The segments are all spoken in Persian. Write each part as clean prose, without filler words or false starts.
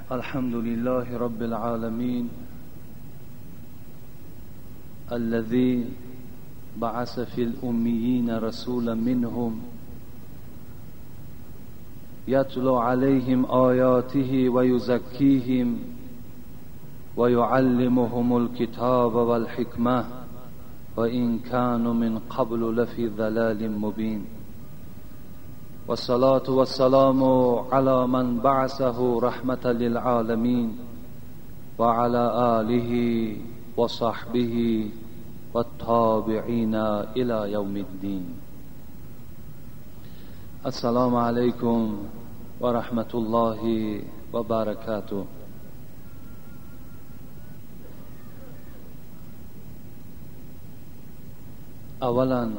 الحمد لله رب العالمين الذي بعث في الأميين رسولا منهم يتلو عليهم آياته ويزكيهم ويعلمهم الكتاب والحكمة وإن كانوا من قبل لفي ضلال مبين والصلاة والسلام على من بعثه رحمة للعالمين وعلى آله وصحبه والتابعين إلى يوم الدين. السلام عليكم ورحمة الله وبركاته. اولا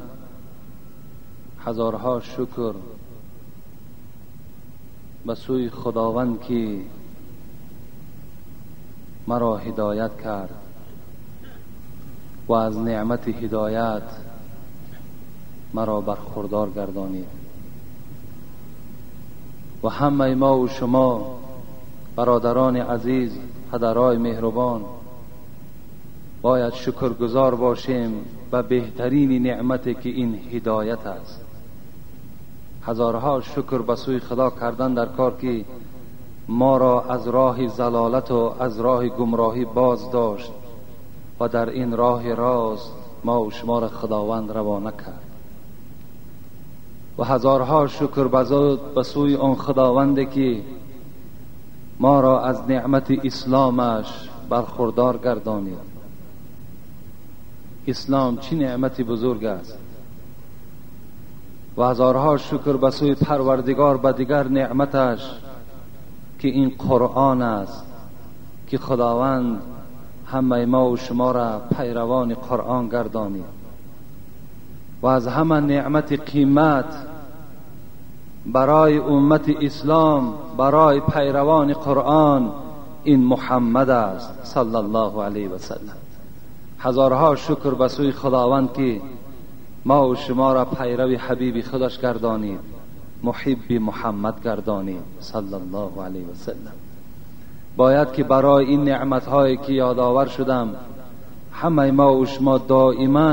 هزارها شکر به سوی خداوند که مرا هدایت کرد و از نعمت هدایت مرا برخوردار گردانید و همه ما و شما برادران عزیز، پدرای مهربان باید شکرگزار باشیم و بهترین نعمتی که این هدایت است. هزارها شکر به سوی خدا کردن در کار که ما را از راه ضلالت و از راه گمراهی باز داشت و در این راه راست ما و شما را خداوند روانه کرد. و هزارها شکر به سوی آن خداوندی که ما را از نعمت اسلامش برخوردار گردانید. اسلام چه نعمتی بزرگ است و هزارها شکر به سوی پروردگار به دیگر نعمتش که این قرآن است که خداوند همه ما و شما را پیروان قرآن گردانید. و از همه نعمت قیمت برای امت اسلام، برای پیروان قرآن، این محمد است صلی الله علیه و سلم. هزارها شکر به سوی خداوند که ما و شما را پیرو حبیب خودش گردانید، محب محمد گردانید صلی الله علیه و سلم. باید که برای این نعمت‌هایی که یادآور شدم همه ما و شما دائما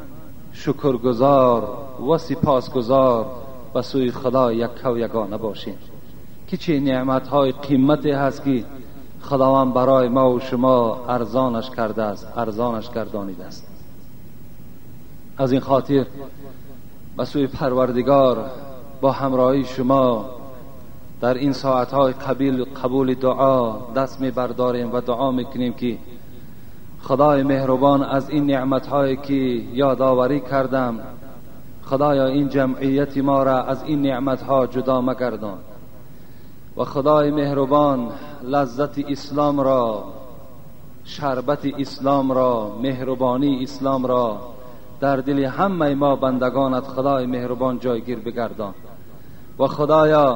شکرگزار و سپاسگزار به سوی خدا یک و یگانه باشیم که چه نعمت‌های قیمتی هست که خداوند برای ما و شما ارزانش کرده است، ارزانش گردانیده است. از این خاطر به سوی پروردگار با همراهی شما در این ساعتهای قبول دعا دست می برداریم و دعا میکنیم که خدای مهربان از این نعمتهایی که یادآوری کردم، خدایا این جمعیت ما را از این نعمتها جدا مگردان و خدای مهربان لذت اسلام را، شربت اسلام را، مهربانی اسلام را در دل همه ما بندگانت خدای مهربان جایگیر بگردان. و خدایا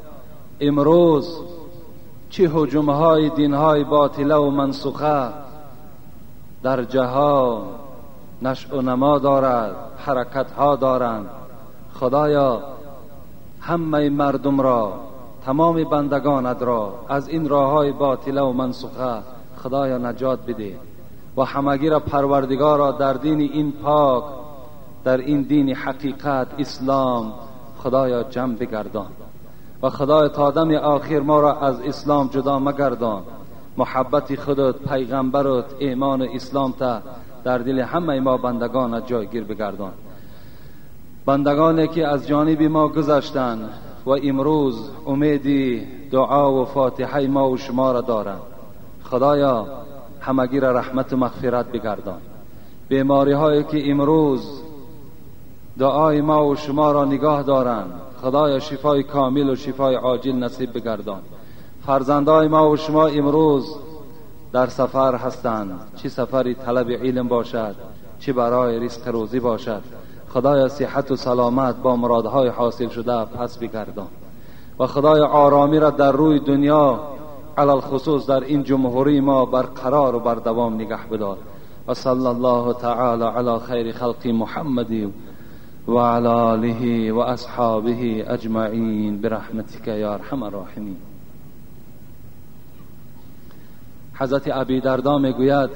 امروز چه هجومهای دینهای باطله و منسوخه در جهان نشأ و نما دارد، حرکتها دارند، خدایا همه مردم را، تمام بندگانت را از این راههای باطله و منسوخه خدایا نجات بده و همگی را پروردگارا در دین این پاک، در این دین حقیقت اسلام خدایا جمع بگردان و خدایا تا دم آخر ما را از اسلام جدا مگردان. محبت خودت، پیغمبرت، ایمان اسلام تا در دل همه ما بندگانت جایگیر بگردان. بندگانی که از جانب ما گذشتند و امروز امید دعا و فاتحه ما و شما را دارند، خدایا همگی را رحمت و مغفرت بگردان. بیماری هایی که امروز دعای ما و شما را نگاه دارند، خدایا شفای کامل و شفای عاجل نصیب بگردان. فرزندای ما و شما امروز در سفر هستند، چه سفری طلب علم باشد، چه برای رزق روزی باشد، خدایا صحت و سلامت با مرادهای حاصل شده پس بگردان و خدایا آرامی را در روی دنیا علل خصوص در این جمهوری ما برقرار و بردوام نگه بدار. و صلی الله تعالی علی خیر خلق محمد وعلى آله وأصحابه أجمعين برحمتك يا أرحم الراحمين. حضرت ابی درداء میگوید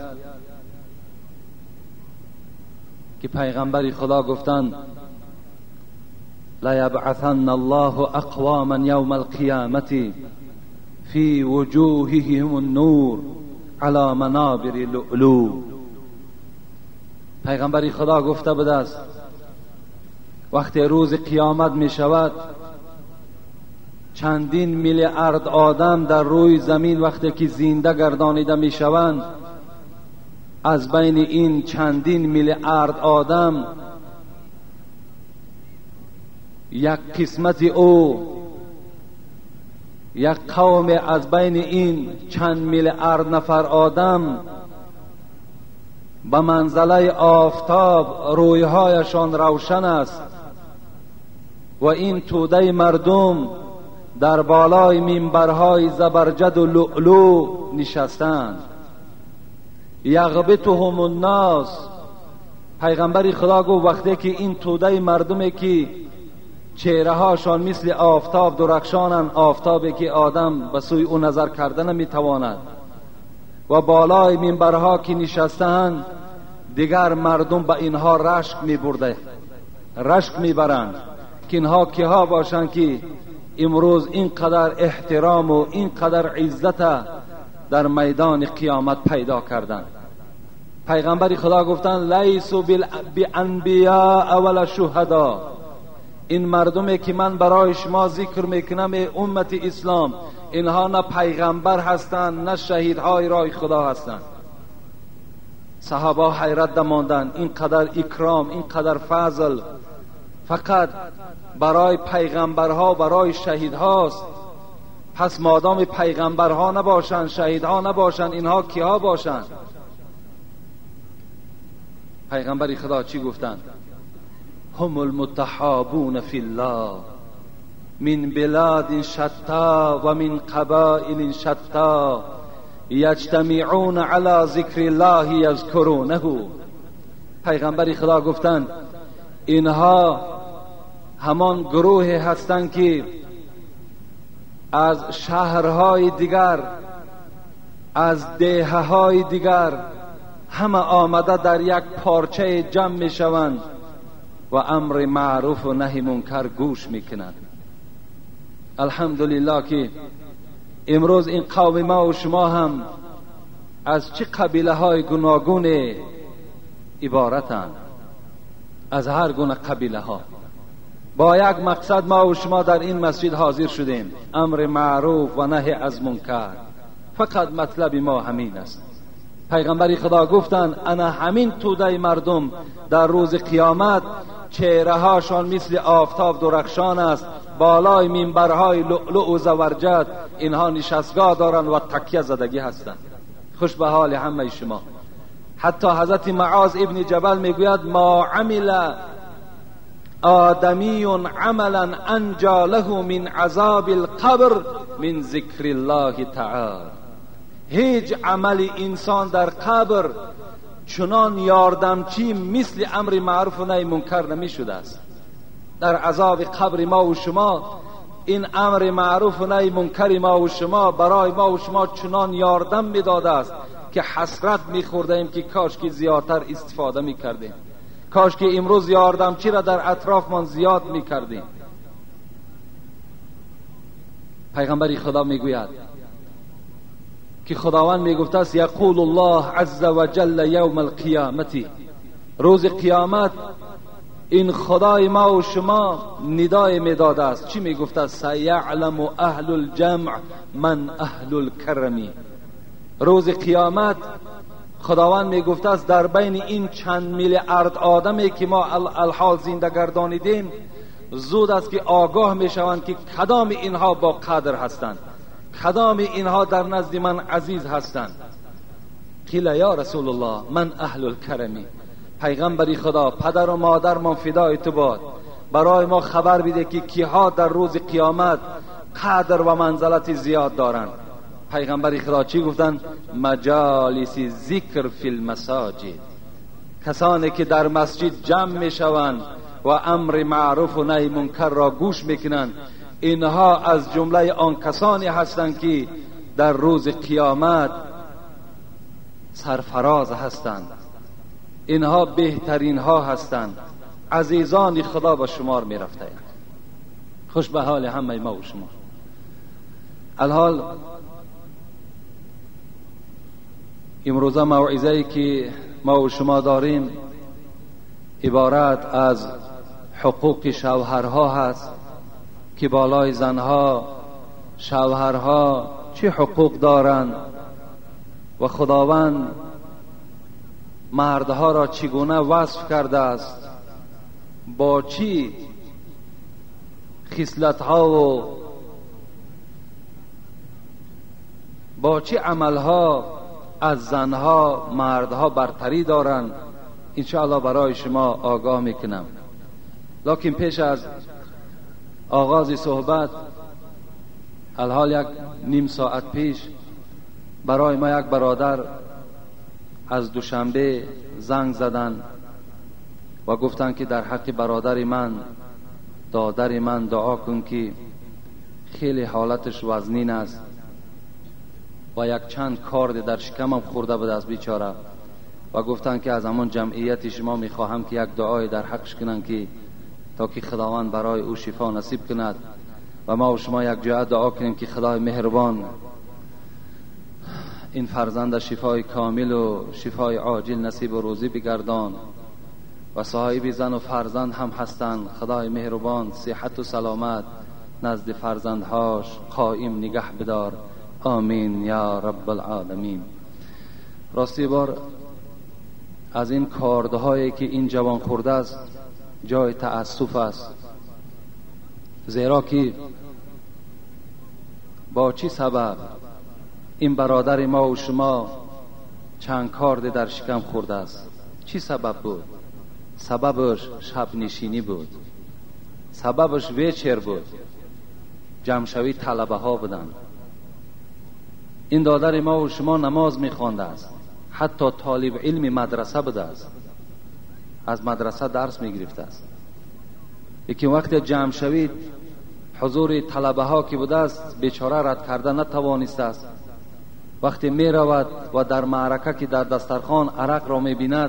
که پیغمبر خدا گفتند لیبعثن الله اقواما یوم القیامة فی وجوههم النور علی منابر لؤلؤ. پیغمبر خدا گفته بوده است وقتی روز قیامت می شود چندین میلیارد آدم در روی زمین وقتی که زنده گردانیده می شوند، از بین این چندین میلیارد آدم یک قسمت او، یک قوم از بین این چند میلیارد نفر آدم به منزله آفتاب رویهایشان روشن است و این توده مردم در بالای منبرهای زبرجد و لؤلؤ نشستند. یغبطهم الناس. پیغمبر خدا گفت وقتی که این توده مردمی که چهره هاشان مثل آفتاب درخشانند، آفتابی که آدم به سوی او نظر کرده نمیتواند، و بالای منبرها که نشستند، دیگر مردم به اینها رشک میبرده، رشک میبرند که اینها کیها باشند که امروز اینقدر احترام و اینقدر عزت در میدان قیامت پیدا کردند. پیغمبر خدا گفتند لیسوا بانبیاء ولا شهدا. این مردمی که من برای شما ذکر میکنم امت اسلام، اینها نه پیغمبر هستند نه شهیدهای راه خدا هستند. صحابه حیرت ماندند اینقدر اکرام، اینقدر فضل فقط برای پیغمبرها، برای شهیدهاست. پس مادام پیغمبرها نباشند، شهیدها نباشند، اینها کیها باشند؟ پیغمبر خدا چی گفتند؟ هم المتحابون فی الله من بلاد شتا و من قبائل شتا یجتمعون علی ذکر الله یذکرونه. پیغمبر خدا گفتند اینها همان گروه هستند که از شهرهای دیگر، از دهه‌های دیگر همه آمده در یک پارچه جمع می شوند و امر معروف و نهی منکر گوش می کنند. الحمدلله که امروز این قوم ما و شما هم از چه قبیله های گوناگون عبارتند، از هر گونه قبیله ها. با یک مقصد ما و شما در این مسجد حاضر شدیم، امر معروف و نهی از منکر. فقط مطلب ما همین است. پیغمبر خدا گفتند انا همین توده مردم در روز قیامت چهره هاشان مثل آفتاب درخشان است، بالای منبرهای لؤلؤ و زبرجد اینها نشستگاه دارند و تکیه زدگی هستند. خوش به حال همه شما. حتی حضرت معاذ ابن جبل میگوید ما عمل آدمی عملا انجا له من عذاب القبر من ذکر الله تعالی. هیچ عمل انسان در قبر چنان یاردمچی مثل امر معروف و نهی منکر نمی شده است. در عذاب قبر ما و شما این امر معروف و نهی منکر ما و شما برای ما و شما چنان یاردم می داده است که حسرت می خورده ایم که کاش که زیادتر استفاده می کردیم، کاش که امروز یاردمچی را در اطراف من زیاد می کردیم. پیغمبر خدا می گوید که خداوند می گفته است یقول الله عز و جل یوم القیامت، روز قیامت این خدای ما و شما ندای می داده است. چی می گفته است؟ سیعلم اهل الجمع من اهل الکرم. روز قیامت خداوند می گفته است در بین این چند میلیارد آدمی که ما الحال زنده گردانیدیم زود است که آگاه می شوند که کدام اینها با قدر هستند، کدام اینها در نزد من عزیز هستند. قیل یا رسول الله من اهل الکرمی. پیغمبری خدا پدر و مادر من فدای تو باد، برای ما خبر بده که کیها در روز قیامت قدر و منزلت زیاد دارند. پیغمبری خدا چی گفتند؟ مجالس ذکر فی المساجد. کسانی که در مسجد جمع می شوند و امر معروف و نهی منکر را گوش میکنند، اینها از جمله آن کسانی هستند که در روز قیامت سرفراز هستند، اینها بهترین ها هستند، عزیزان خدا به شمار می رفته. خوش به حال همه ما و شما. الحال امروزه موعظه‌ای که ما و شما داریم عبارت از حقوق شوهرها هست که بالای زنها شوهرها چه حقوق دارند و خداوند مردها را چگونه وصف کرده است، با چی خصلت‌ها و با چه عملها از زنها مردها برتری دارند. انشاءالله برای شما آگاه میکنم. لکن پیش از آغاز صحبت الحال یک نیم ساعت پیش برای ما یک برادر از دوشنبه زنگ زدن و گفتن که در حق برادر من دادر من دعا کن که خیلی حالتش وزنین است و یک چند کارد در شکمم خورده بود از بیچاره و گفتن که از همان جمعیت شما میخواهم که یک دعای در حقش کنن که تا که خداوند برای او شفا نصیب کند و ما و شما یک جای دعا کنیم که خدای مهربان این فرزند شفای کامل و شفای عاجل نصیب و روزی بگردان و صاحب زن و فرزند هم هستند. خدای مهربان صحت و سلامت نزد فرزندهاش قائم نگه بدار. آمین یا رب العالمین. راستی بار از این کاردهایی که این جوان خورده است جای تأسف است، زیرا که با چی سبب این برادر ما و شما چند کارد در شکم خورده است؟ چی سبب بود؟ سببش شب نشینی بود، سببش ویچر بود، جمشوی طلبه ها بودن. این دادر ما و شما نماز میخوانده است، حتی طالب علم مدرسه بوده است، از مدرسه درس میگرفته است. یکی وقت جمع شوید حضور طلبه ها که بوده است بیچاره رد کرده نتوانسته است. وقتی می رود و در معرکه که در دسترخوان عرق را می بیند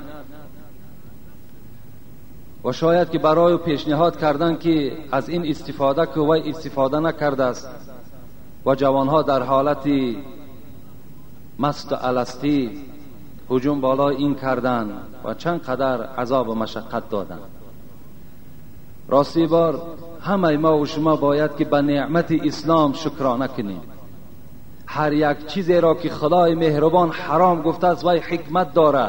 و شاید که برای پیشنهاد کردن که از این استفاده که وی استفاده نکرده است و جوانها در حالت مست و الستی هجوم بالای این کردن و چند قدر عذاب و مشقت دادن. راستی بار همه ما و شما باید که به نعمت اسلام شکرانه کنیم. هر یک چیزی را که خدای مهربان حرام گفته است وی حکمت دارد.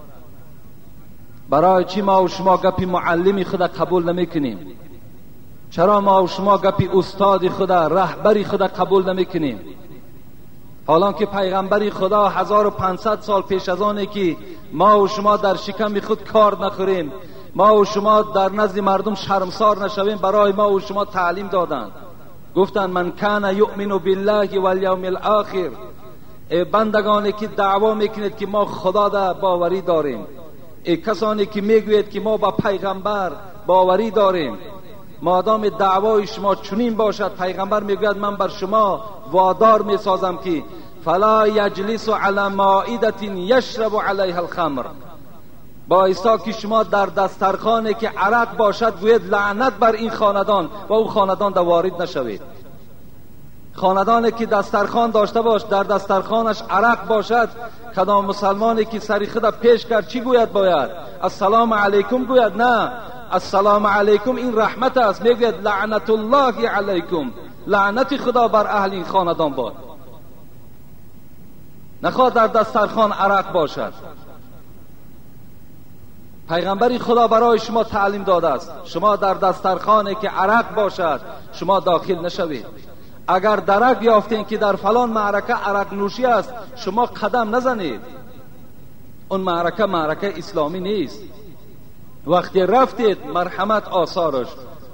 برای چی ما و شما گپی معلمی خدا قبول نمی کنیم؟ چرا ما و شما گپی استاد خدا رهبری خدا قبول نمی کنیم؟ حالان که پیغمبر خدا 1500 سال پیش از آنه که ما و شما در شکم خود کار نخوریم، ما و شما در نزد مردم شرمسار نشویم، برای ما و شما تعلیم دادند. گفتند من کان یؤمن بالله والیوم الاخر، ای بندگانی که دعوا میکنید که ما خدا را باوری داریم، ای کسانی که میگوید که ما با پیغمبر باوری داریم، مادام دعوای شما چنین باشد، پیغمبر میگوید من بر شما وادار میسازم که فلا یجلس علی مائده یشرب علیها الخمر، بایستا که شما در دسترخوانی که عرق باشد گوید لعنت بر این خاندان و او خاندان در وارد نشوید. خاندانی که دسترخوان داشته باش در دسترخوانش عرق باشد، کدام مسلمانی که سری خود پیش کرد چی گوید؟ باید السلام علیکم گوید؟ نه، السلام علیکم این رحمت است. میگوید لعنت الله علیکم، لعنت خدا بر اهل این خاندان باد. نخواد در دسترخوان عرق باشد. پیغمبری خدا برای شما تعلیم داده است شما در دسترخوانی که عرق باشد شما داخل نشوید. اگر درک یافتین که در فلان معرکه عرق نوشی است شما قدم نزنید. اون معرکه اسلامی نیست. وقتی رفتید مرحمت آثارش.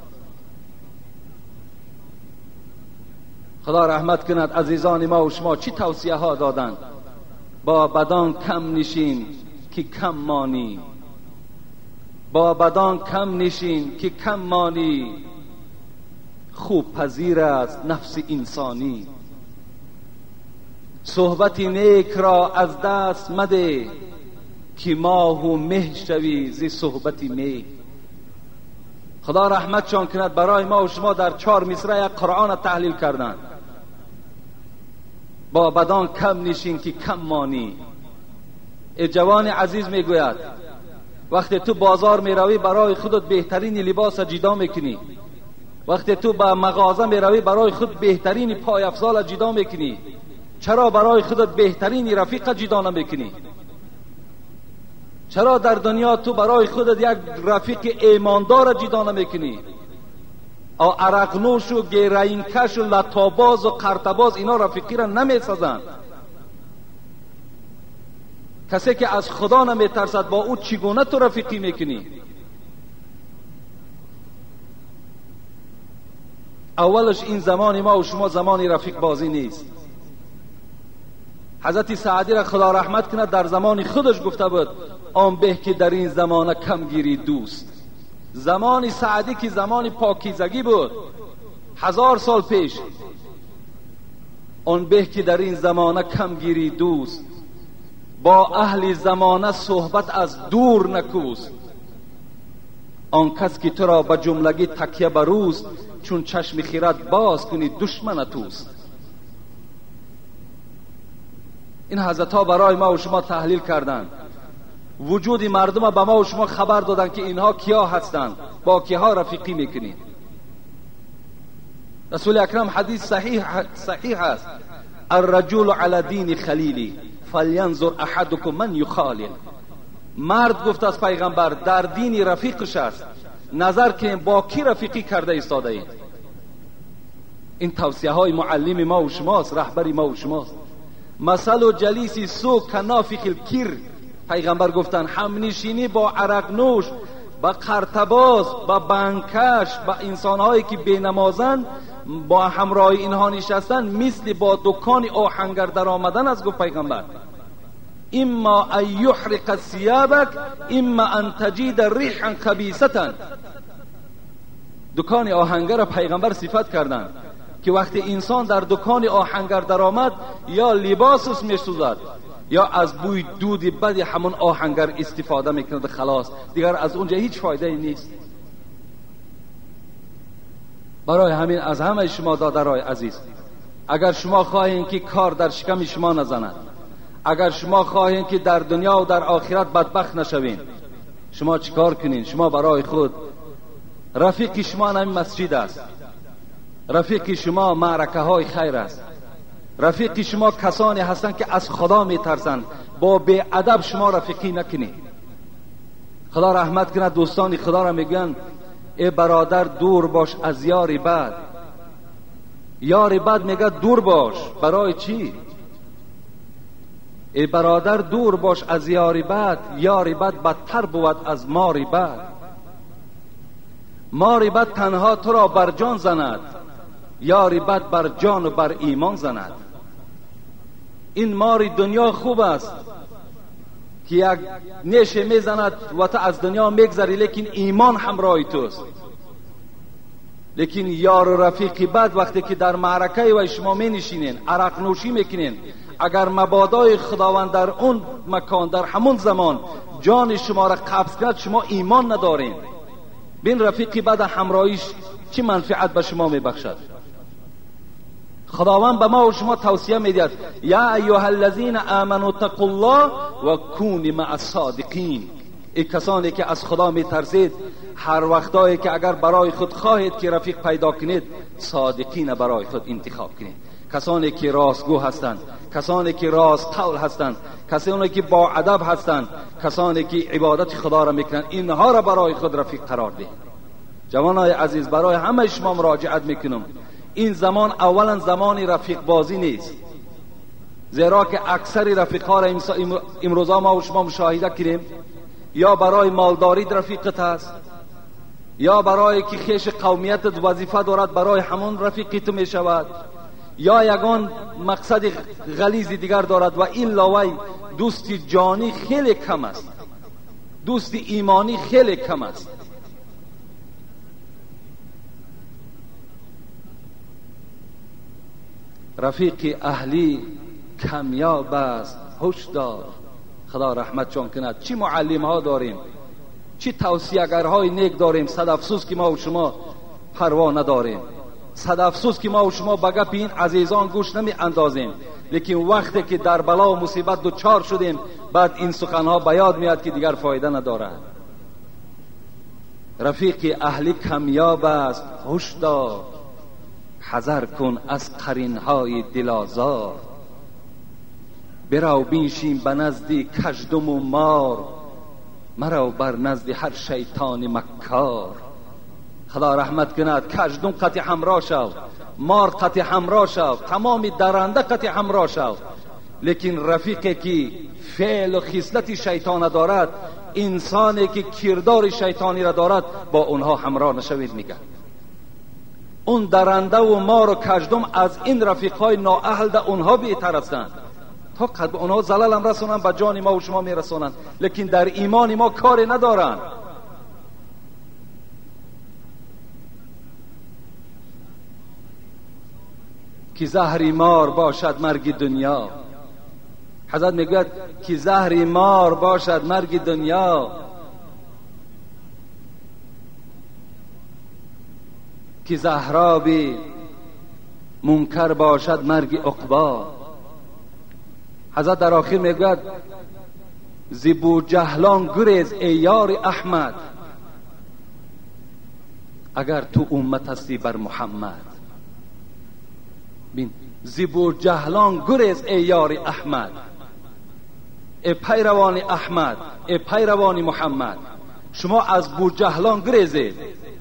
خدا رحمت کند. عزیزان ما و شما چی توصیه ها دادند؟ با بدان کم نشین که کم مانی، با بدان کم نشین که کم مانی، خوب پذیر است نفس انسانی. صحبت نیک را از دست مده که ماه و مه شوی ز صحبت می. خدا رحمتشان کند، برای ما و شما در 4 مصرع قرآن تحلیل کردند. با بدان کم نشین که کم مانی. ای جوان عزیز میگوید وقتی تو بازار میروی برای خودت بهترین لباس جدا میکنی، وقتی تو به مغازه میروی برای خود بهترین پای افزال جدا میکنی، چرا برای خودت بهترین رفیق جدا نمیکنی؟ چرا در دنیا تو برای خودت یک رفیق ایماندار جدا نمیکنی؟ او عرقنوش و گیرینکش و لطاباز و قرطباز اینا رفیقی را نمیسازند. کسی که از خدا نمیترسد با او چگونه تو رفیقی میکنی؟ اولش این زمان ما و شما زمانی رفیق بازی نیست. حضرت سعدی را خدا رحمت کند در زمان خودش گفته بود آن به که در این زمانه کم گیری دوست. زمان سعدی که زمان پاکیزگی بود 1000 سال پیش، آن به که در این زمانه کم گیری دوست، با اهل زمانه صحبت از دور نکوست. آن کس که تو را به جملگی تکیه بروست، چون چشم خیرت باز کنی دشمن توست. این حضرت ها برای ما و شما تحلیل کردند. وجود مردم به ما و شما خبر دادن که اینها کیا هستند، با کیا رفیقی میکنید. رسول اکرم حدیث صحیح است: الرجل علی دین خلیلی فلینظر احدکم من یخالل. مرد گفت از پیغمبر در دین رفیقش است، نظر که با کی رفیقی کرده ایستاده اید. این توصیه های معلم ما و شماست، رهبری ما و شماست. مثل و جلیسی سو کنافخ الکر، پیغمبر گفتن همنشینی با عرق نوش، با قرطباز، با بنکش، با انسانهایی که بینمازند، با همراه اینها نشستن مثل با دکان آهنگر در آمدن از گفت پیغمبر. اما ان یحرق ثیابک اما ان تجید ریحا خبیثه. دکان آهنگر پیغمبر صفت کردند که وقتی انسان در دکان آهنگر در آمد یا لباسش میسوزد یا از بوی دود بد همون آهنگر استفاده میکند، خلاص دیگر از اونجا هیچ فایده نیست. برای همین از همه شما دادرای عزیز، اگر شما خواهید که کار در شکم شما نزند، اگر شما خواهید که در دنیا و در آخرت بدبخت نشوین، شما چیکار کنین؟ شما برای خود رفیق شما همین مسجد است، رفیق شما معرکه های خیر است، رفیق شما کسانی هستند که از خدا میترسند. با بی ادب شما رفیقی نکنید. خدا رحمت کند دوستان خدا را میگن ای برادر دور باش از یار بد. یار بد میگه دور باش، برای چی؟ ای برادر دور باش از یار بد، یار بد بدتر بود از مار بد. مار بد تنها تو را بر جان زند، یار بد بر جان و بر ایمان زند. این مار دنیا خوب است که یک نیشه میزند و تو از دنیا میگذری، لیکن ایمان همراه توست. لیکن یار و رفیق بد وقتی که در معرکه و شما می نشینین، عرق نوشی میکنین، اگر مبادای خداوند در اون مکان در همون زمان جان شما را قبض کرد، شما ایمان ندارین. بین رفیق بد همراهیش چی منفعت به شما میبخشد؟ خداوند به ما و شما توصیه میدهد یا ایها الذین آمنوا اتقوا الله و کونوا مع الصادقین. ای کسانی که از خدا میترسید، هر وقتایی که اگر برای خود خواهید که رفیق پیدا کنید، صادقین برای خود انتخاب کنید. کسانی که راستگو هستند، کسانی که راست قول هستند، کسانی که با ادب هستند، کسانی که عبادت خدا را میکنند، اینها را برای خود رفیق قرار دهید. جوانای عزیز، برای همه شما مراجعت میکنم، این زمان اولا زمان رفیق بازی نیست، زیرا که اکثر رفیق‌ها را امروزا ما و شما مشاهده کردیم، یا برای مالداری رفیقت است، یا برای که خیش قومیت وظیفه دارد برای همون رفیقی تو می شود، یا یگان مقصد غلیظ دیگر دارد و این لاوی دوست جانی خیلی کم است، دوست ایمانی خیلی کم است. رفیق اهلی کمیاب است هشدار. خدا رحمت جان کند. چی معلم ها داریم، چی توصیه‌گرهای نیک داریم. صد افسوس که ما و شما پروا نداریم. صد افسوس که ما و شما به گپ این عزیزان گوش نمی اندازیم. لیکن وقتی که در بلا و مصیبت دوچار شدیم، بعد این سخنها به یاد میاد که دیگر فایده ندارد. رفیق اهلی کمیاب است هشدار. حذر کن از قرینهای دلازار. برو بینشین به نزد کژدم و مار. مرو بر نزد هر شیطان مکار. خدا رحمت کند. کژدم قطع همراه شو، مار قطع همراه شو، تمام درنده قطع همراه شو. لیکن رفیقی که فعل و خصلت شیطان دارد، انسانی که کردار شیطانی را دارد، با اونها همراه نشوید. میگه اون درنده و مار و کژدم از این رفیقای نااهل ده اونها بهتر هستند. تا قد اونها زلال هم رسونن، به جان ما و شما میرسونن، لیکن در ایمان ما کاری ندارن. که زهری مار باشد مرگ دنیا. حضرت میگوید که زهری مار باشد مرگ دنیا. که زهرابی منکر باشد مرگ عقبا. حضرت در آخر میگوید زبو جهلان گریز ای یار احمد، اگر تو امت هستی بر محمد. بین زبو جهلان گریز ای یار احمد، ای پیروان احمد، ای پیروان محمد. شما از بوجهلان گریزید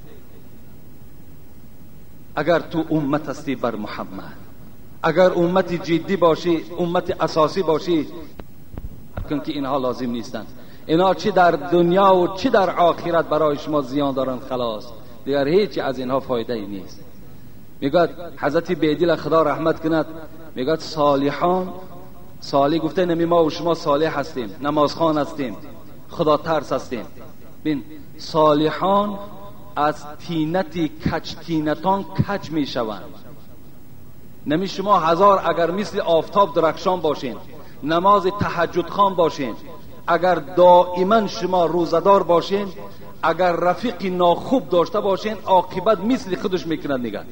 اگر تو امت هستی بر محمد. اگر امت جدی باشی، امت اساسی باشی، که اینها لازم نیستند. اینا چی در دنیا و چی در آخرت برای شما زیان دارن، خلاص دیگر هیچی از اینها فایده ای نیست. میگه حضرت بیدل خدا رحمت کند، میگه صالحان، صالح گفته نمی ما و شما صالح هستیم، نمازخوان هستیم، خدا ترس هستیم. بین صالحان از تینتی کج تینتان کج می شوند. نمی شما هزار اگر مثل آفتاب درخشان باشین، نماز تهجد خوان باشین، اگر دائما شما روزدار باشین، اگر رفیق ناخوب داشته باشین، عاقبت مثل خودش میکنند. نگه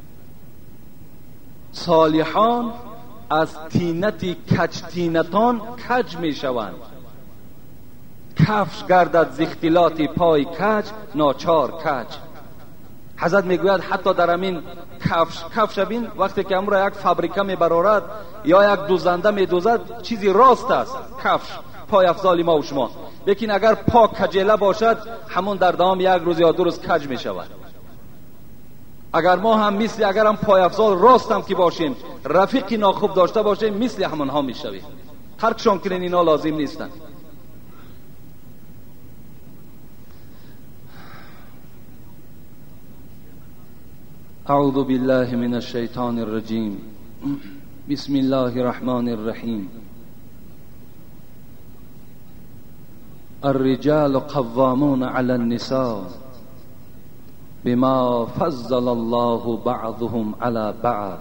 صالحان از تینتی کج تینتان کج می شوند. کفش گردد ز اختلاط پای کج، ناچار کج. حضرت میگوید حتی در همین کفش بین وقتی که امرو یک فابریکه میبرارد یا یک دوزنده میدوزد، چیزی راست است کفش، پای افضال ما و شما. لیکن اگر پا کجیله باشد، همون در دوام یک روز یا دو روز کج میشود. اگر ما هم مثل اگر هم پای افضال راست هم که باشیم، رفیقی ناخوب داشته باشیم، مثل همون ها میشویم. ترکشان کنین، اینا لازم نیستن. اعوذ بالله من الشیطان الرجیم. بسم الله الرحمن الرحیم. الرجال قوامون علی النساء بما فضل الله بعضهم علی بعض.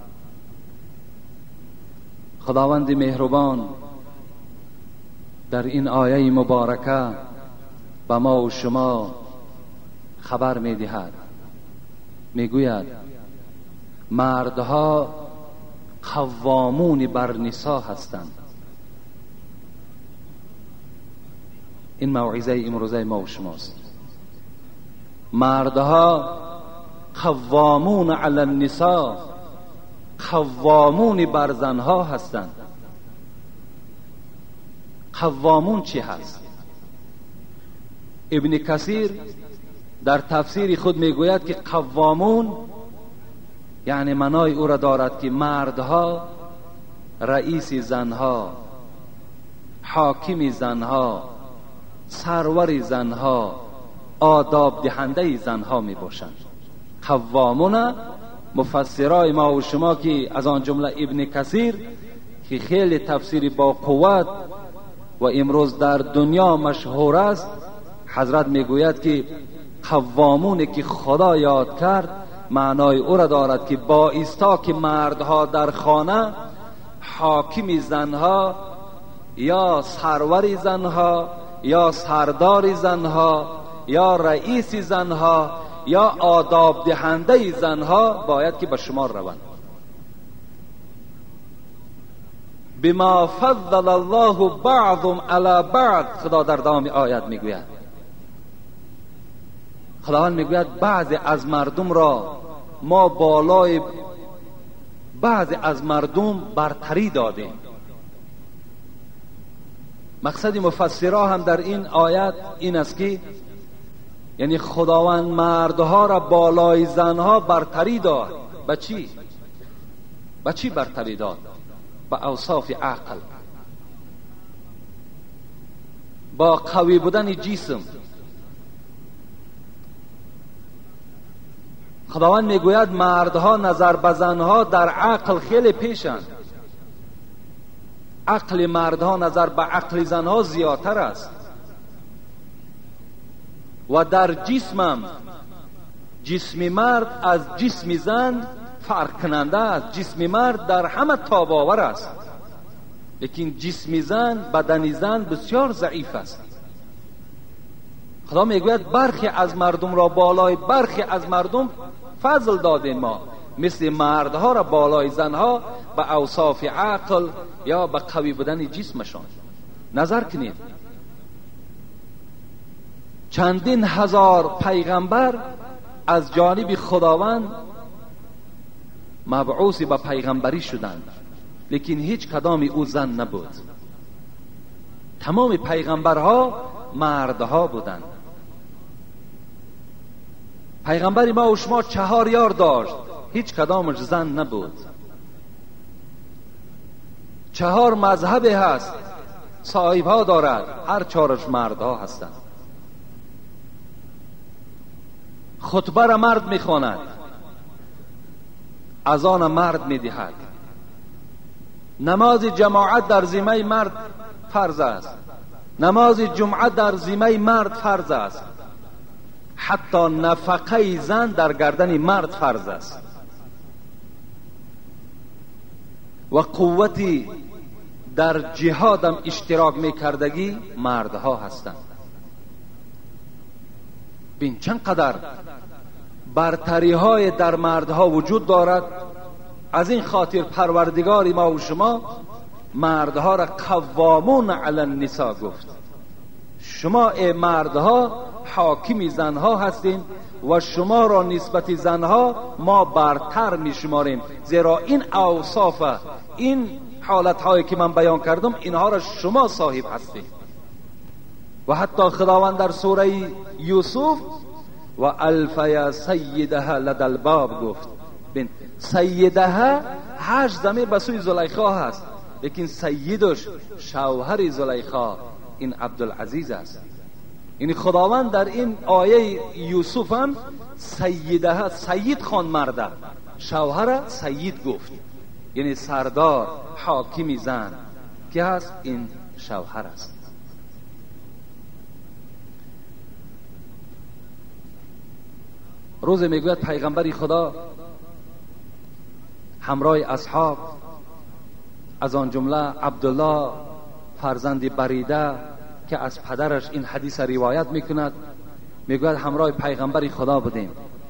خداوند مهربان در این آیه مبارکه به ما و شما خبر میدهد، میگوید مردها قوامون بر نساء هستند. این موعظه امروزه ما و شماست. مردها قوامون علی النساء، قوامون بر زنها هستند. قوامون چی هست؟ ابن کثیر در تفسیر خود میگوید که قوامون یعنی معنای او را دارد که مردها رئیس زنها، حاکم زنها، سرور زنها، آداب دهنده زنها می باشند. قوامون مفسرای ما و شما که از آن جمله ابن کثیر که خیلی تفسیر با قوت و امروز در دنیا مشهور است، حضرت میگوید که قوامونی که خدا یاد کرد معنای او را دارد که با ایستا که مردها در خانه حاکم زنها یا سرور زنها یا سردار زنها یا رئیس زنها یا آداب دهنده زنها باید که به شمار روند. بما فضل الله بعضهم علی بعض، خدا در دام آیت میگوید، خداوند میگوید بعضی از مردم را ما بالای بعضی از مردم برتری دادیم. مقصد مفسرها هم در این آیت این است که یعنی خداوند مردها را بالای زنها برتری داد. به چی؟ به چی برتری داد؟ به اوصاف عقل، با قوی بودن جسم. خداوند میگوید مردها نظر به زنها در عقل خیلی پیشند. عقل مردها نظر به عقل زنها زیادتر است و در جسمم جسم مرد از جسم زن فرق کننده است. جسم مرد در همه تاباور است، لیکن جسم زن، بدن زن بسیار ضعیف است. خدا میگوید برخی از مردم را بالای برخی از مردم فضل دادیم ما، مثل مردها را بالای زنها به اوصاف عقل یا به قوی بودن جسمشان. نظر کنید چندین هزار پیغمبر از جانب خداوند مبعوث به پیغمبری شدند، لیکن هیچ کدام او زن نبود. تمام پیغمبرها مردها بودند. پیغمبری ما و شما 4 یار داشت، هیچ کدامش زن نبود. 4 مذهب هست، صاحبها دارد، هر 4ش مردها هستند. خطبه را مرد میخواند، اذان مرد میدهد. نماز جماعت در ذمه مرد فرض است، نماز جمعه در ذمه مرد فرض است. حتی نفقه زن در گردن مرد فرض است. و قوتی در جهاد هم اشتراک میکردگی مردها هستند. بین چند قدر برتری های در مردها وجود دارد. از این خاطر پروردگار ما و شما مردها را قوامون علی النساء گفت. شما ای مردها حاکم زنها هستین و شما را نسبت زنها ما برتر می شماریم، زیرا این اوصاف، این حالت هایی که من بیان کردم اینها را شما صاحب هستید. و حتی خداوند در سوره یوسف و الفیا سیدها لدى الباب گفت. بین سیدها 8 ضمیر به سوی زلیخا هست، لیکن سیدش شوهر زلیخا این عبدالعزیز است. یعنی خداوند در این آیه یوسف هم سیدها، سید خوان مرده، شوهر سید گفت، یعنی سردار حاکم زن که هست این شوهر است. روز میگوید پیغمبری خدا همراه اصحاب، از آن جمله عبدالله فرزند بریده که از پدرش این حدیث روایت میکند، میگوید همراه پیغمبری خدا بودیم.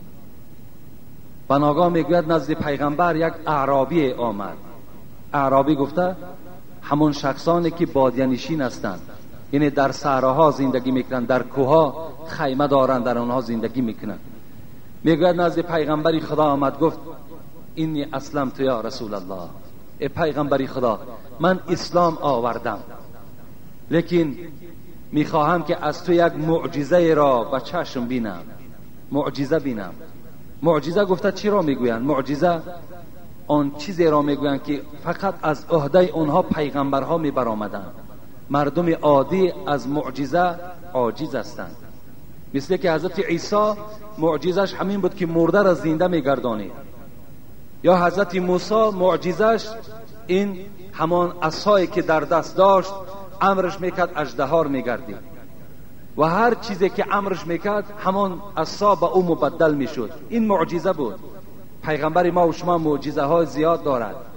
بناگاه میگوید نزد پیغمبر یک اعرابی آمد. اعرابی گفته همون شخصانی که بادیه نشین هستند، یعنی در صحراها زندگی میکنند، در کوها خیمه دارند، در آنها زندگی میکنند. میگوید نزد پیغمبری خدا آمد، گفت اینی اسلمت یا رسول الله، ای پیغمبری خدا من اسلام آوردم، لیکن میخواهم که از تو یک معجزه را به چشم بینم، معجزه بینم. معجزه گفته چی را میگویند؟ معجزه آن چیزی را میگویند که فقط از عهده اونها پیغمبرها میبرآمدند. مردم عادی از معجزه عاجز هستند. مثل که حضرت عیسی معجزش همین بود که مرده را زنده میگردانید، یا حضرت موسی معجزش این همان عصایی که در دست داشت امرش میکرد اژدها میگردید، و هر چیزی که امرش میکرد همان عصا به او مبدل میشد. این معجزه بود. پیغمبر ما و شما معجزه های زیاد دارد.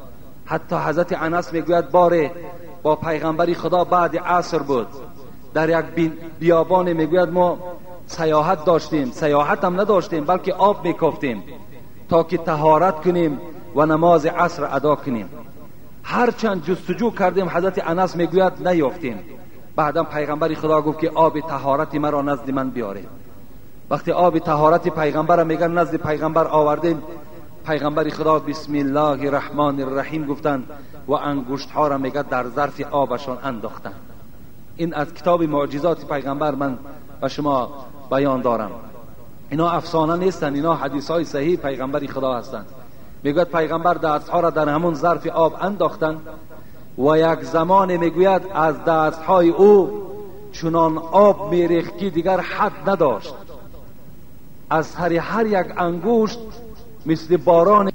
حتی حضرت انس میگوید باره با پیغمبری خدا بعد عصر بود، در یک بیابان میگوید ما سیاحت داشتیم، سیاحت هم نداشتیم بلکه آب میکفتیم تا که طهارت کنیم و نماز عصر ادا کنیم. هرچند جستجو کردیم حضرت انس میگوید نیافتیم. بعدم پیغمبری خدا گفت که آب طهارت مرا نزد من بیارید. وقتی آب طهارت پیغمبر میگن نزد پیغمبر آوردیم، پیغمبری خدا بسم الله الرحمن الرحیم گفتن و انگشت ها را میگه در ظرف آبشان انداختن. این از کتاب معجزات پیغمبر من و شما بیان دارم. اینا افسانه نیستن، اینا حدیث های صحیح پیغمبری خدا هستند. میگوید پیغمبر دست ها را در همون ظرف آب انداختن و یک زمان میگوید از دست های او چنان آب میریخت که دیگر حد نداشت. از سر هر یک انگشت مثل باران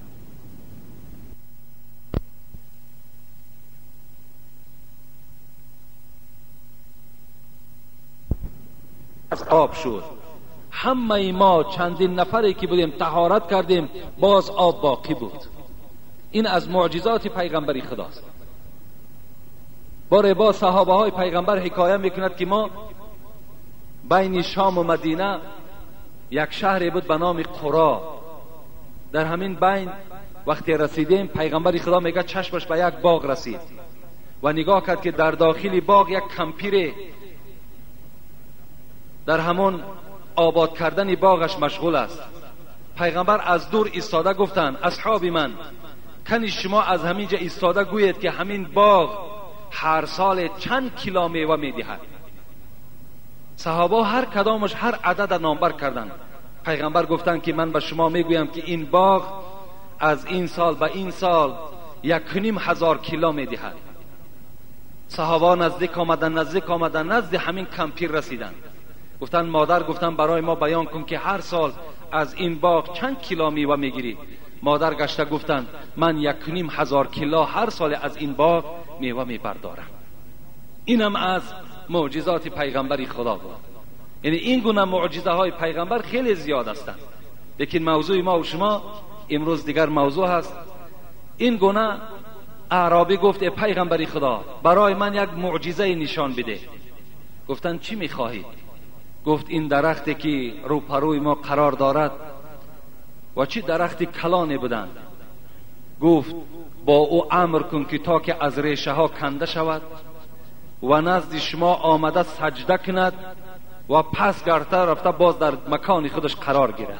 از آب شد. همه ما چندین نفری که بودیم طهارت کردیم، باز آب باقی بود. این از معجزات پیغمبری خداست. باره با صحابه های پیغمبر حکایه میکند که ما بین شام و مدینه یک شهری بود به نام قرا. در همین بین وقتی رسیدیم، پیغمبری خدا میگه چشمش به یک باغ رسید و نگاه کرد که در داخل باغ یک کمپیر در همون آباد کردن باغش مشغول است. پیغمبر از دور ایستاده گفتند اصحاب من، کنی شما از همینجا ایستاده گوید که همین باغ هر سال چند کیلو میوه میدهد. صحابه هر کدامش هر عدد نامبر کردند. پیغمبر گفتند که من به شما میگویم که این باغ از این سال به این سال 1,500 کیلو میدهد. صحابه نزدیک آمدن نزد همین کمپیر رسیدند. گفتن مادر، گفتن برای ما بیان کن که هر سال از این باغ چند کیلو میوه میگیری. مادر گشته گفتن من 1,500 کیلو هر سال از این باغ میوه میبردارم. اینم از معجزات پیغمبری خدا بود. یعنی این گونه معجزه های پیغمبر خیلی زیاد هستند، لیکن موضوع ما و شما امروز دیگر موضوع هست. این گونه اعرابی گفت ای پیغمبری خدا، برای من یک معجزه نشان بده. گفتن چی میخواهی؟ گفت این درختی که رو پروی ما قرار دارد و چی درختی کلانی بودند. گفت با او امر کن که تا که از ریشه ها کنده شود و نزد شما آمده سجده کند و پس گرته رفته باز در مکان خودش قرار گیرد.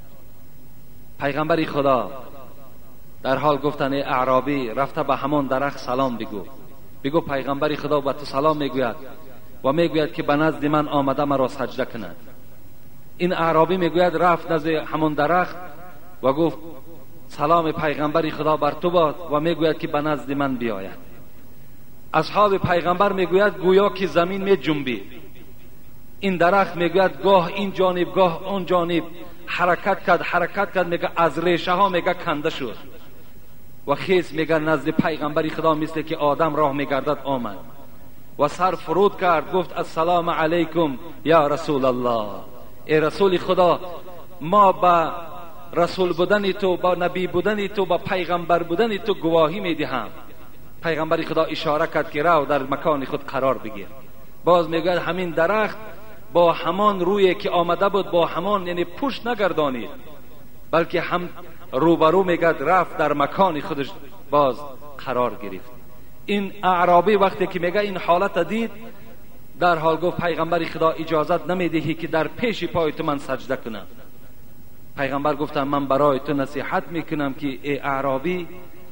پیغمبری خدا در حال گفتن ای اعرابی، رفته به همان درخت سلام بگو پیغمبری خدا به تو سلام میگوید و میگوید که به نزد من آمده مرا سجده کند. این اعرابی میگوید رفت نزد همان درخت و گفت سلام پیغمبری خدا بر تو باد و میگوید که به نزد من بیاید. اصحاب پیغمبر میگوید گویا که زمین می جنبید. این درخت میگوید گاه این جانب گاه اون جانب حرکت کرد میگه از ریشه ها میگه کنده شد و خیس میگه نزد پیغمبری خدا مثل که آدم راه میگردد آمد و سر فرود کرد. گفت السلام علیکم یا رسول الله، ای رسول خدا، ما با رسول بودن تو، با نبی بودن تو، با پیغمبر بودن تو گواهی میدهم. پیغمبری خدا اشاره کرد که رو در مکان خود قرار بگیر. باز میگه همین درخت با همان روی که آمده بود، با همان یعنی پشت نگردانید بلکه هم روبرو میگه رفت در مکان خودش باز قرار گرفت. این اعرابی وقتی که میگه این حالت دید، در حال گفت پیغمبری خدا اجازت نمیدهی که در پیش پای تو من سجده کنم. پیغمبر گفتم من برای تو نصیحت میکنم که ای اعرابی،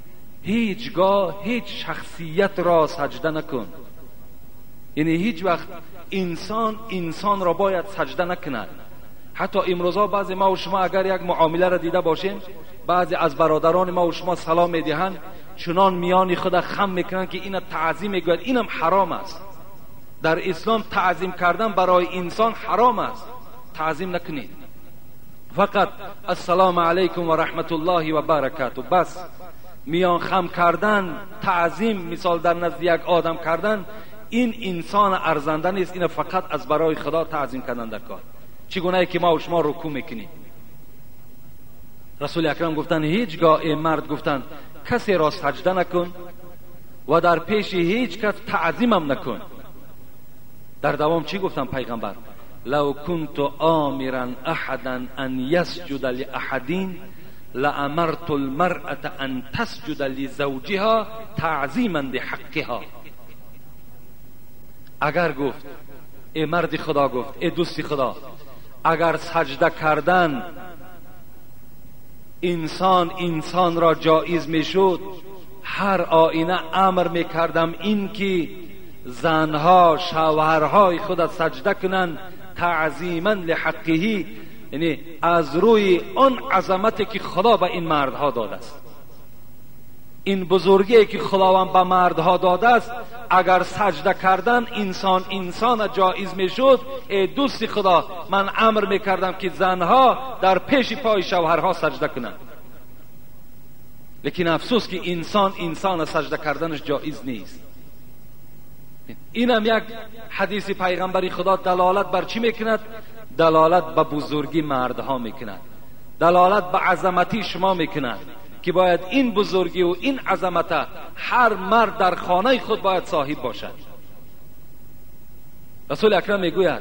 هیچگاه هیچ شخصیت را سجده نکن. یعنی هیچ وقت انسان را باید سجده نکند. حتی امروزا بعضی ما و شما اگر یک معامله را دیده باشیم، بعضی از برادران ما و شما سلام میدهند، چنان میان خود خم میکنند که این تعظیم میگوید. اینم حرام است. در اسلام تعظیم کردن برای انسان حرام است. تعظیم نکنید، فقط السلام علیکم و رحمت الله و برکاته بس. میان خم کردن، تعظیم مثال در نزد یک آدم کردن، این انسان ارزنده نیست. این فقط از برای خدا تعظیم کردن در کار. چگونه که ما و شما رکوع میکنیم. رسول اکرم گفتن هیچگاه ای مرد، گفتن کسی را سجده نکن و در پیش هیچ کس تعظیمم نکن. در دوام چی گفتم پیغمبر؟ لو كنت آمرا احدا ان يسجد لاحد لامرت المرأة ان تسجد لزوجها تعظیما لحقها. اگر گفت، ای مرد خدا گفت، ای دوست خدا، اگر سجده کردن انسان را جایز میشد، هر آینه امر میکردم این که زنها شوهرهای خود سجده کنند تعظیما لحقه، یعنی از روی آن عظمتی که خدا به این مردها داده است، این بزرگی که خداوند به مردها داده است، اگر سجده کردن انسان جایز میشد، ای دوست خدا، من امر میکردم که زنها در پیش پای شوهرها سجده کنند. لیکن افسوس که انسان سجده کردنش جایز نیست. اینم یک حدیث پیغمبری خدا دلالت بر چی میکند؟ دلالت به بزرگی مردها میکند، دلالت به عظمتی شما میکند که باید این بزرگی و این عظمت هر مرد در خانه خود باید صاحب باشد. رسول اکرم میگوید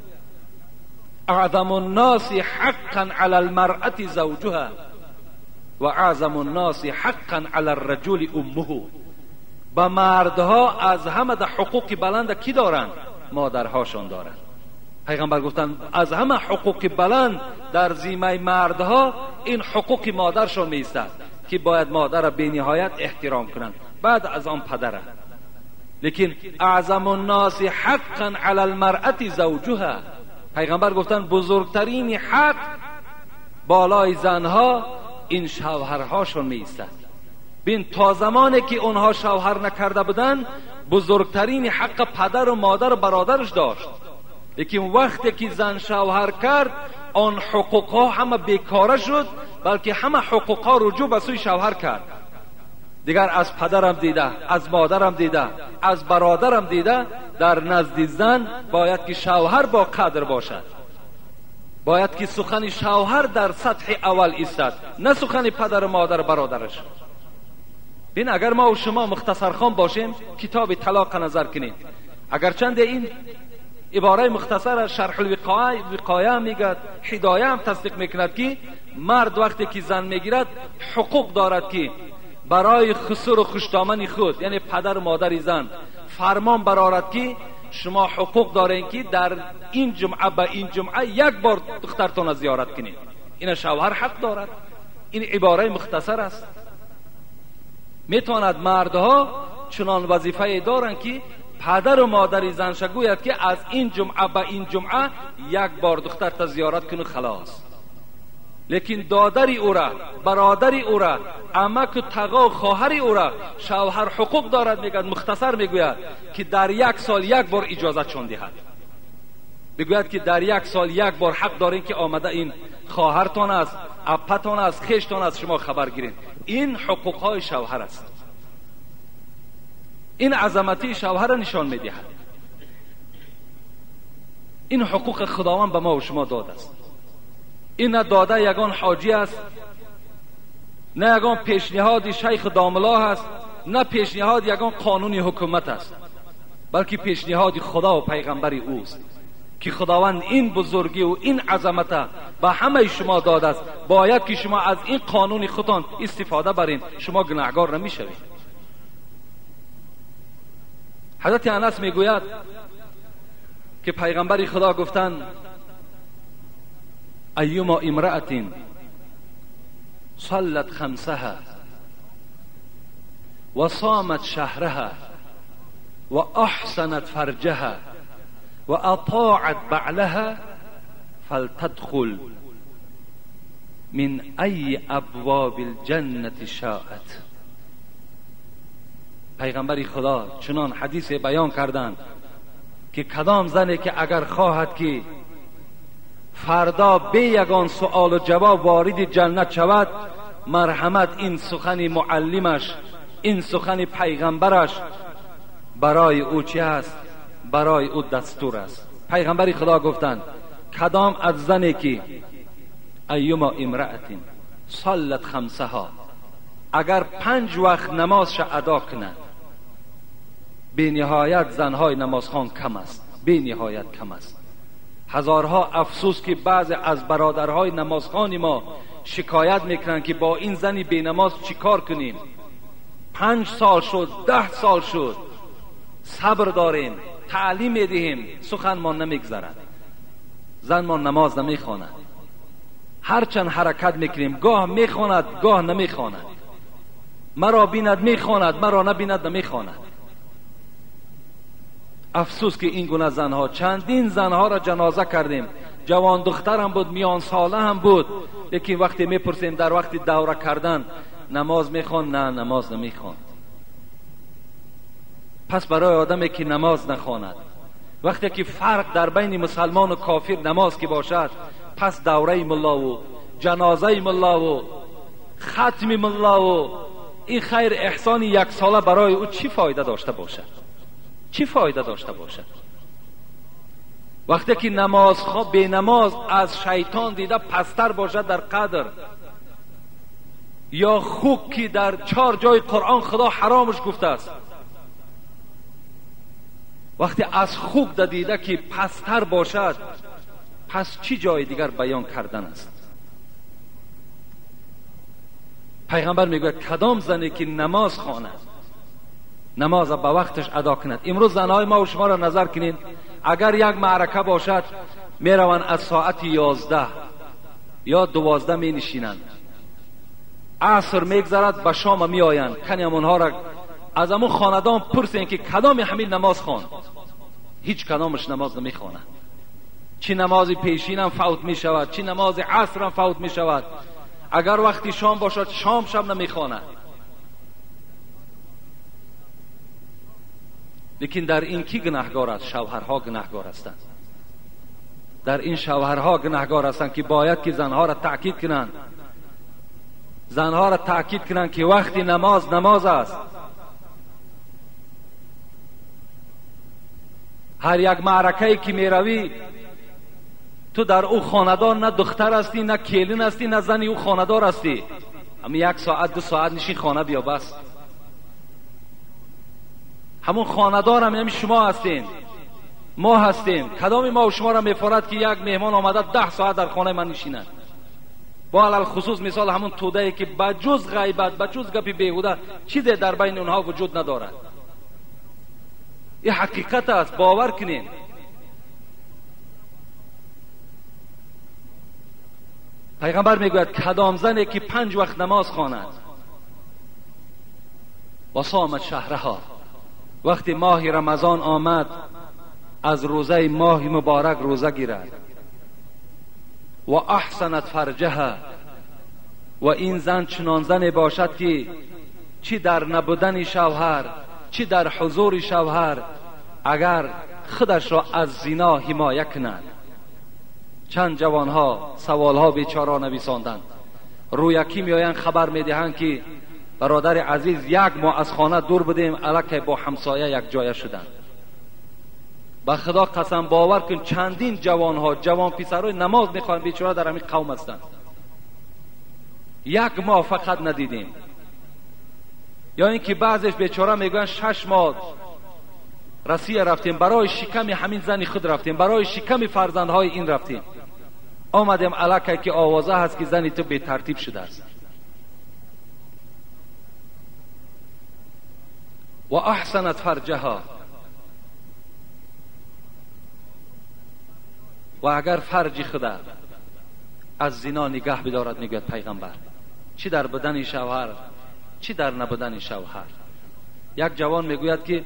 اعظم الناس حقا علی المرأة زوجها و اعظم الناس حقا علی الرجل امه. با مردها از همه در حقوق بلند کی دارند؟ مادرهاشون دارند. پیغمبر گفتند از همه حقوق بلند در ذمه مردها این حقوق مادرشون میستد که باید مادر را به نهایت احترام کنند، بعد از آن پدر. لیکن اعظم الناس حقا علی المرأة زوجها، پیغمبر گفتند بزرگترین حق بالای زنها این شوهرهاشون میستد. بین تا زمانی که اونها شوهر نکرده بودن، بزرگترین حق پدر و مادر و برادرش داشت. لیکن وقتی که زن شوهر کرد، آن حقوقها همه بیکاره شد، بلکه همه حقوقها رجوع به سوی شوهر کرد. دیگر از پدرم دیده، از مادرم دیده، از برادرم دیده، در نزد زن باید که شوهر با قدر باشد، باید که سخن شوهر در سطح اول ایستد، نه سخن پدر و مادر و برادرش. بین اگر ما و شما مختصر خوان باشیم، کتاب طلاق نظر کنید، اگرچند این عباره مختصر شرح الوقایه میگد، هدایه هم تصدیق میکند که مرد وقتی که زن میگیرد حقوق دارد که برای خسر و خوشدامن خود، یعنی پدر و مادر زن، فرمان برآورد که شما حقوق دارین که در این جمعه به این جمعه یک بار دخترتان زیارت کنید. این شوهر حق دارد. این عباره مختصر است. میتواند مردها چنان وظیفه دارند که پدر و مادر زنش گوید که از این جمعه به این جمعه یک بار دخترت زیارت کنو خلاص. لیکن دادری او را، برادری او را، عمک و تقا و خواهری او را شوهر حقوق دارد. میگوید مختصر میگوید که در یک سال یک بار اجازه چون دهد. میگوید که در یک سال یک بار حق دارین که آمده این خواهرتان است، اپتان است، خیشتان است، شما خبر گیرین. این حقوقهای شوهر است. این عظمتی شوهر نشان میدهد. این حقوق خداوند به ما و شما داده است. این نه داده یگان حاجی است، نه یگان پیشنهاد شیخ داملا است، نه پیشنهاد یگان قانون حکومت است، بلکه پیشنهاد خدا و پیغمبر اوست که خداوند این بزرگی و این عظمت به همه شما داده است. باید که شما از این قانون خودتان استفاده برین، شما گناهکار نمیشوید. حضرت انس میگوید که پیغمبر خدا گفتند ایما امرأة صلت خمسها و صامت شهرها و احسنت فرجها و اطاعت بعلها فلتدخل من ای ابواب الجنة شاءت. پیغمبر خدا چنان حدیث بیان کردند که کدام زنی که اگر خواهد که فردا به یگان سؤال و جواب وارد جنت شود، مرحمت این سخن معلمش، این سخن پیغمبرش برای او چی است؟ برای او دستور است. پیغمبر خدا گفتند کدام از زنی که ایما امرأة صلت خمسها، اگر 5 وقت نمازش ادا کنند، به نهایت زنهای نمازخوان کم است، به نهایت کم است. هزارها افسوس که بعض از برادرهای نمازخوان ما شکایت میکنند که با این زنی بی نماز چی کار کنیم؟ 5 سال شد، 10 سال شد، صبر داریم، تعلیم میدهیم، سخن ما نمیگذرد. زن ما نماز نمیخواند، هرچند حرکت میکنیم گاه میخواند گاه نمیخواند، مرا بیند میخواند، مرا نبیند نمیخواند. افسوس که این گونه زنها، چندین زنها را جنازه کردیم، جوان دختر هم بود، میان ساله هم بود، لیکن وقتی میپرسیم در وقت دوره کردن نماز میخوان؟ نه، نماز نمیخوان. پس برای آدمی که نماز نخواند، وقتی که فرق در بین مسلمان و کافر نماز که باشد، پس دوره ملا و جنازه ملا و ختم ملا و این خیر احسان 1 ساله برای او چی فایده داشته باشد؟ چی فایده داشته باشد؟ وقتی که نماز به نماز از شیطان دیده پستر باشد در قدر، یا خوک که در 4 جای قرآن خدا حرامش گفته است، وقتی از خوک دیده که پستر باشد، پس چی جای دیگر بیان کردن است؟ پیغمبر میگوید کدام زنی که نماز خواند، نماز به وقتش ادا کند. امروز زنهای ما و شما را نظر کنید، اگر یک معرکه باشد میروند از ساعت 11 یا 12 می نشینند، عصر میگذرد به شام می آیند. کنیم اونها را از امون خاندان پرسین که کدام حمیل نماز خواند؟ هیچ کدامش نماز نمی خوانند. چی نماز پیشین هم فوت می شود، چی نماز عصر هم فوت می شود. اگر وقتی شام باشد شام شب نمی خوانند. لیکن در این کی گناهگار است؟ شوهرها گناهگار هستند. در این شوهرها گناهگار هستند که باید که زنها را تأکید کنند، زنها را تأکید کنند که وقتی نماز نماز است. هر یک معرکه‌ای که میروی تو در او خاندان نه دختر هستی، نه کلین هستی، نه زنی او خاندار هستی. اما 1 ساعت 2 ساعت نشین خانه بیا بس. همون خاندار هم شما هستین، ما هستیم. کدام ما و شما را میفارد که یک مهمان آمده 10 ساعت در خانه من نشینه؟ با علل خصوص مثال همون توده‌ای که بجز غیبت، بجز گپی بیهوده چیزی در بین اونها وجود ندارد. این حقیقت است، باور کنین. پیغمبر میگوید کدام زنی که 5 وقت نماز خواند و صامت شهرها، وقتی ماه رمضان آمد از روزه ماه مبارک روزه گیرد، و احسنت فرجها، و این زن چنان زنی باشد که چی در نبودن شوهر چی در حضور شوهر اگر خودش را از زنا حمایه کند. چند جوانها سوالها بیچاره نویساندند، رویکی میآیند خبر میدهند که برادر عزیز 1 ماه از خانه دور بودیم، الکی با همسایه یک جایه شدند. به خدا قسم باور کن چندین جوانها، جوان پسرای نماز میخوان بیچاره در همین قوم هستند. 1 ماه فقط ندیدیم. یا اینکه بعضش بیچاره میگن 6 ماه روسیه رفتیم، برای شکم همین زنی خود رفتیم، برای شکم فرزندهای این رفتیم، آمدیم الکی که آوازه هست که زنی تو بی ترتیب شده است. و احسنت فرجها، و اگر فرج خدا از زنا نگاه بدارد، میگوید پیغمبر، چی در بدن شوهر چی در نبودن شوهر. یک جوان میگوید که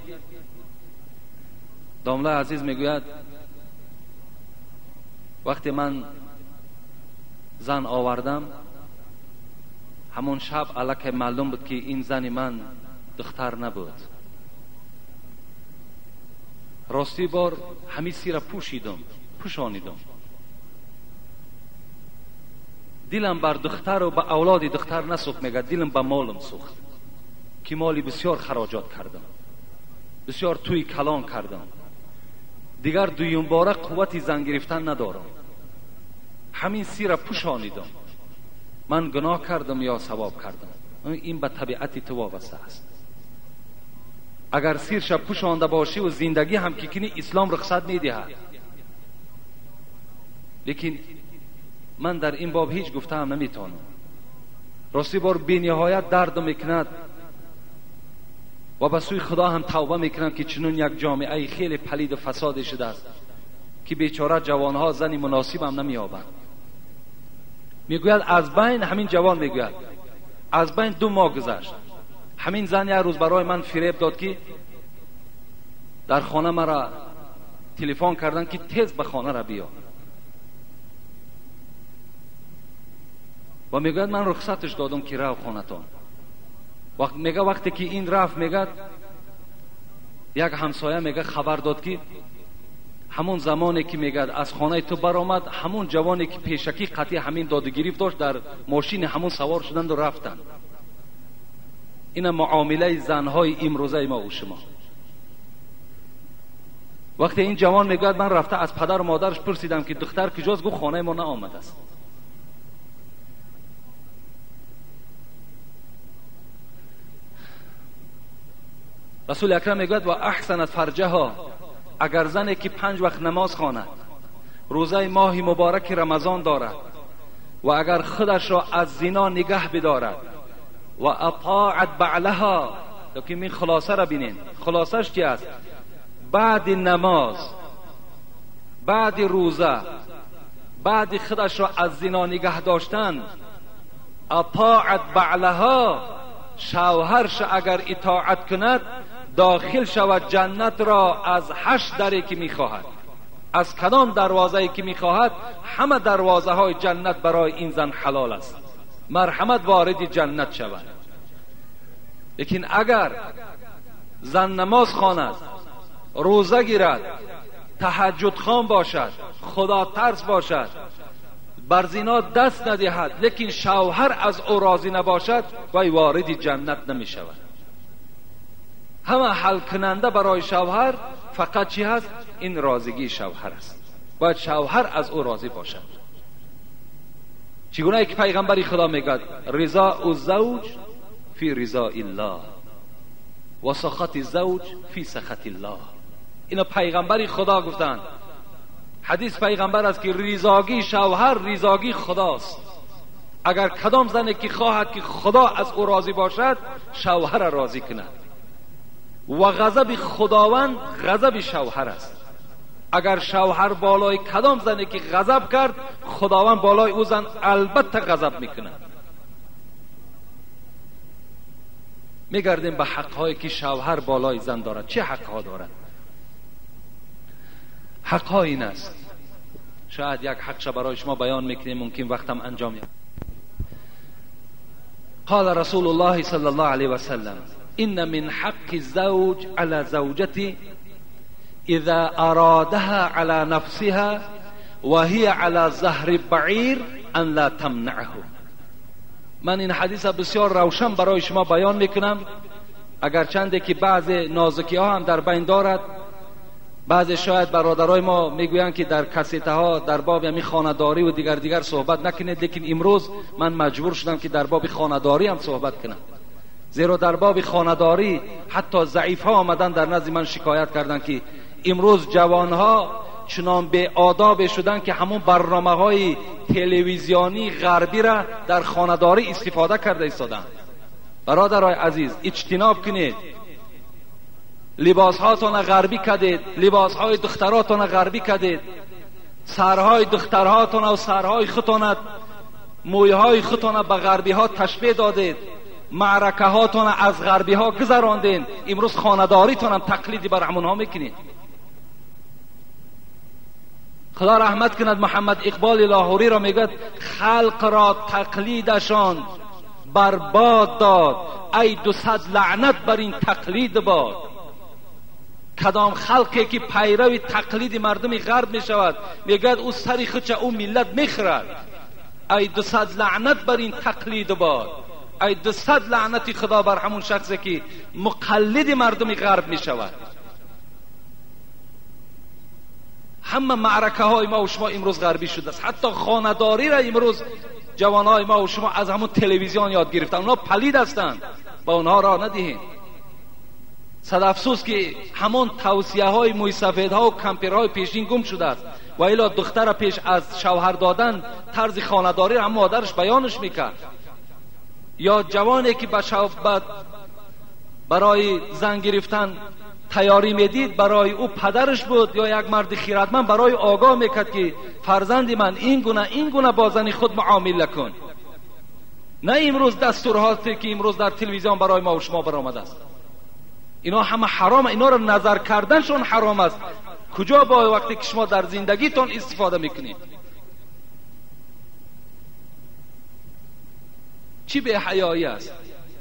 دامله عزیز میگوید وقتی من زن آوردم همون شب الکی معلوم بود که این زن من دختر نبود. راستی بار همین سی را پوشانیدم. دلم بر دختر و به اولاد دختر نسوخت، میگه دلم به مالم سوخت که مالی بسیار خراجات کردم، بسیار توی کلان کردم، دیگر دویم باره قوتی زن گرفتن ندارم. همین سی را پوشانیدم. من گناه کردم یا ثواب کردم؟ این به طبیعت تو وابسته است. اگر سیر شب پوشانده باشی و زندگی هم که کنی اسلام رخصت میدهد. لیکن من در این باب هیچ گفته هم نمیتونم. راستی بار بی نهایت درد میکند و به سوی خدا هم توبه میکنم که چنون یک جامعه خیلی پلید و فساد شده است که بیچاره جوانها زنی مناسب هم نمییابند. میگوید از بین همین جوان میگوید از بین 2 ماه گذشت همین زن یک روز برای من فریب داد که در خانه مرا تلفن کردن که تیز به خانه را بیا و میگوید من رخصتش دادم که رو خانتان. وقتی که این رفت میگه یک همسایه میگه خبر داد که همون زمانی که میگه از خانه تو برآمد همون جوانی که پیشکی قطعی همین دادگیری داشت در ماشین همون سوار شدند و رفتند. این معامله زنهای امروزه ما و شما. وقتی این جوان میگه من رفته از پدر و مادرش پرسیدم که دختر کجاست، گفت خانه ما نآمده است. رسول اکرم میگوید و احسنت فرجها، اگر زنی که 5 وقت نماز خواند، روزه ماه مبارک رمضان دارد و اگر خودش را از زنا نگه بدارد و اطاعت بعلها، که این خلاصه را بینین، خلاصش چی است؟ بعد نماز، بعد روزه، بعد خودش را از زنا نگه داشتن، اطاعت بعلها، شوهرش اگر اطاعت کند داخل شود جنت را از 8 دری که میخواهد. از کدام دروازه‌ای که میخواهد، همه دروازه های جنت برای این زن حلال است. مرحمت وارد جنت شود. لیکن اگر زن نماز خواند، روزه گیرد، تهجد خوان باشد، خدا ترس باشد، بر زنا دست ندهد، لیکن شوهر از او راضی نباشد، وی وارد جنت نمی شود. همه حل کننده برای شوهر فقط چی هست؟ این راضیگی شوهر است. باید شوهر از او راضی باشد. چگونه که پیغمبر خدا میگه رضا الزوج فی رضا الله و سخط الزوج فی سخط الله. اینو پیغمبر خدا گفتن. حدیث پیغمبر است که رضاگی شوهر رضاگی خداست. اگر کدام زنی که خواهد که خدا از او راضی باشد، شوهر راضی کند. و غضب خداوند غضب شوهر است. اگر شوهر بالای کدام زنی که غضب کرد، خداوند بالای او زن البته غضب میکند. میگردیم به حقهایی که شوهر بالای زن دارد. چه حقها دارد؟ حقها این است، شاید یک حقش برای شما بیان میکنیم، ممکن وقتم انجام یابد. قال رسول الله صلی الله علیه و سلم ان من حق الزوج على زوجته اذا ارادها على نفسها وهي على ظهر بعیر ان لا تمنعه. من این حدیث بسیار روشن برای شما بیان میکنم، اگرچنده که بعض نازکی ها هم در بین دارد. بعضی شاید برادرای ما میگویند که در کسیته ها در باب همین خانه‌داری و دیگر صحبت نکنید، لیکن امروز من مجبور شدم که در باب خانه‌داری هم صحبت کنم. زیرا در باب خانه‌داری حتی ضعیف ها آمدن در نزد من شکایت کردن که امروز جوان ها چنان به آداب شدن که همون برنامه‌های تلویزیونی غربی را در خانه‌داری استفاده کرده ایستادن. برادرای عزیز اجتناب کنید. لباس هاتون غربی کردید، لباس های دختراتون غربی کردید، سرهای دخترهاتون و سرهای خودتون، موی های خودتون به غربی ها تشبیه دادید، معرکه هاتون از غربی ها گذراندین. امروز خانه‌داریتون هم تقلیدی بر همونها میکنید. خدا رحمت کند محمد اقبال لاهوری را میگه خلق را تقلیدشان برباد داد، ای 200 لعنت بر این تقلید باد. کدام خلقی که پیرو تقلید مردم غرب می شود، میگه او سری خودش او ملت میخرد، ای 200 لعنت بر این تقلید باد. ای 200 لعنتی خدا بر همون شخصی که مقلد مردم غرب می شود. همه معرکه های ما و شما امروز غربی شده است. حتی خانه‌داری را امروز جوانای ما و شما از همون تلویزیون یاد گرفتن، اونا پلید هستند، با اونها راه ندهیم. صد افسوس که همون توصیه های موی سفید ها و کمپیرهای پیشین گم شده است. و الا دختر پیش از شوهر دادن طرز خانه‌داری هم مادرش بیانش میکرد. یا جوانی که برای زن گرفتن تیاری میدید، برای او پدرش بود یا یک مرد خیرتمند برای آگاه میکرد که فرزند من این گونه با زن خود معامله کن. نه امروز دستورهاتی که امروز در تلویزیون برای ما و شما برآمده است، اینا همه حرام. اینا را نظر کردنشون حرام است. کجا با وقتی که شما در زندگیتون استفاده میکنید؟ چی به حیایی است؟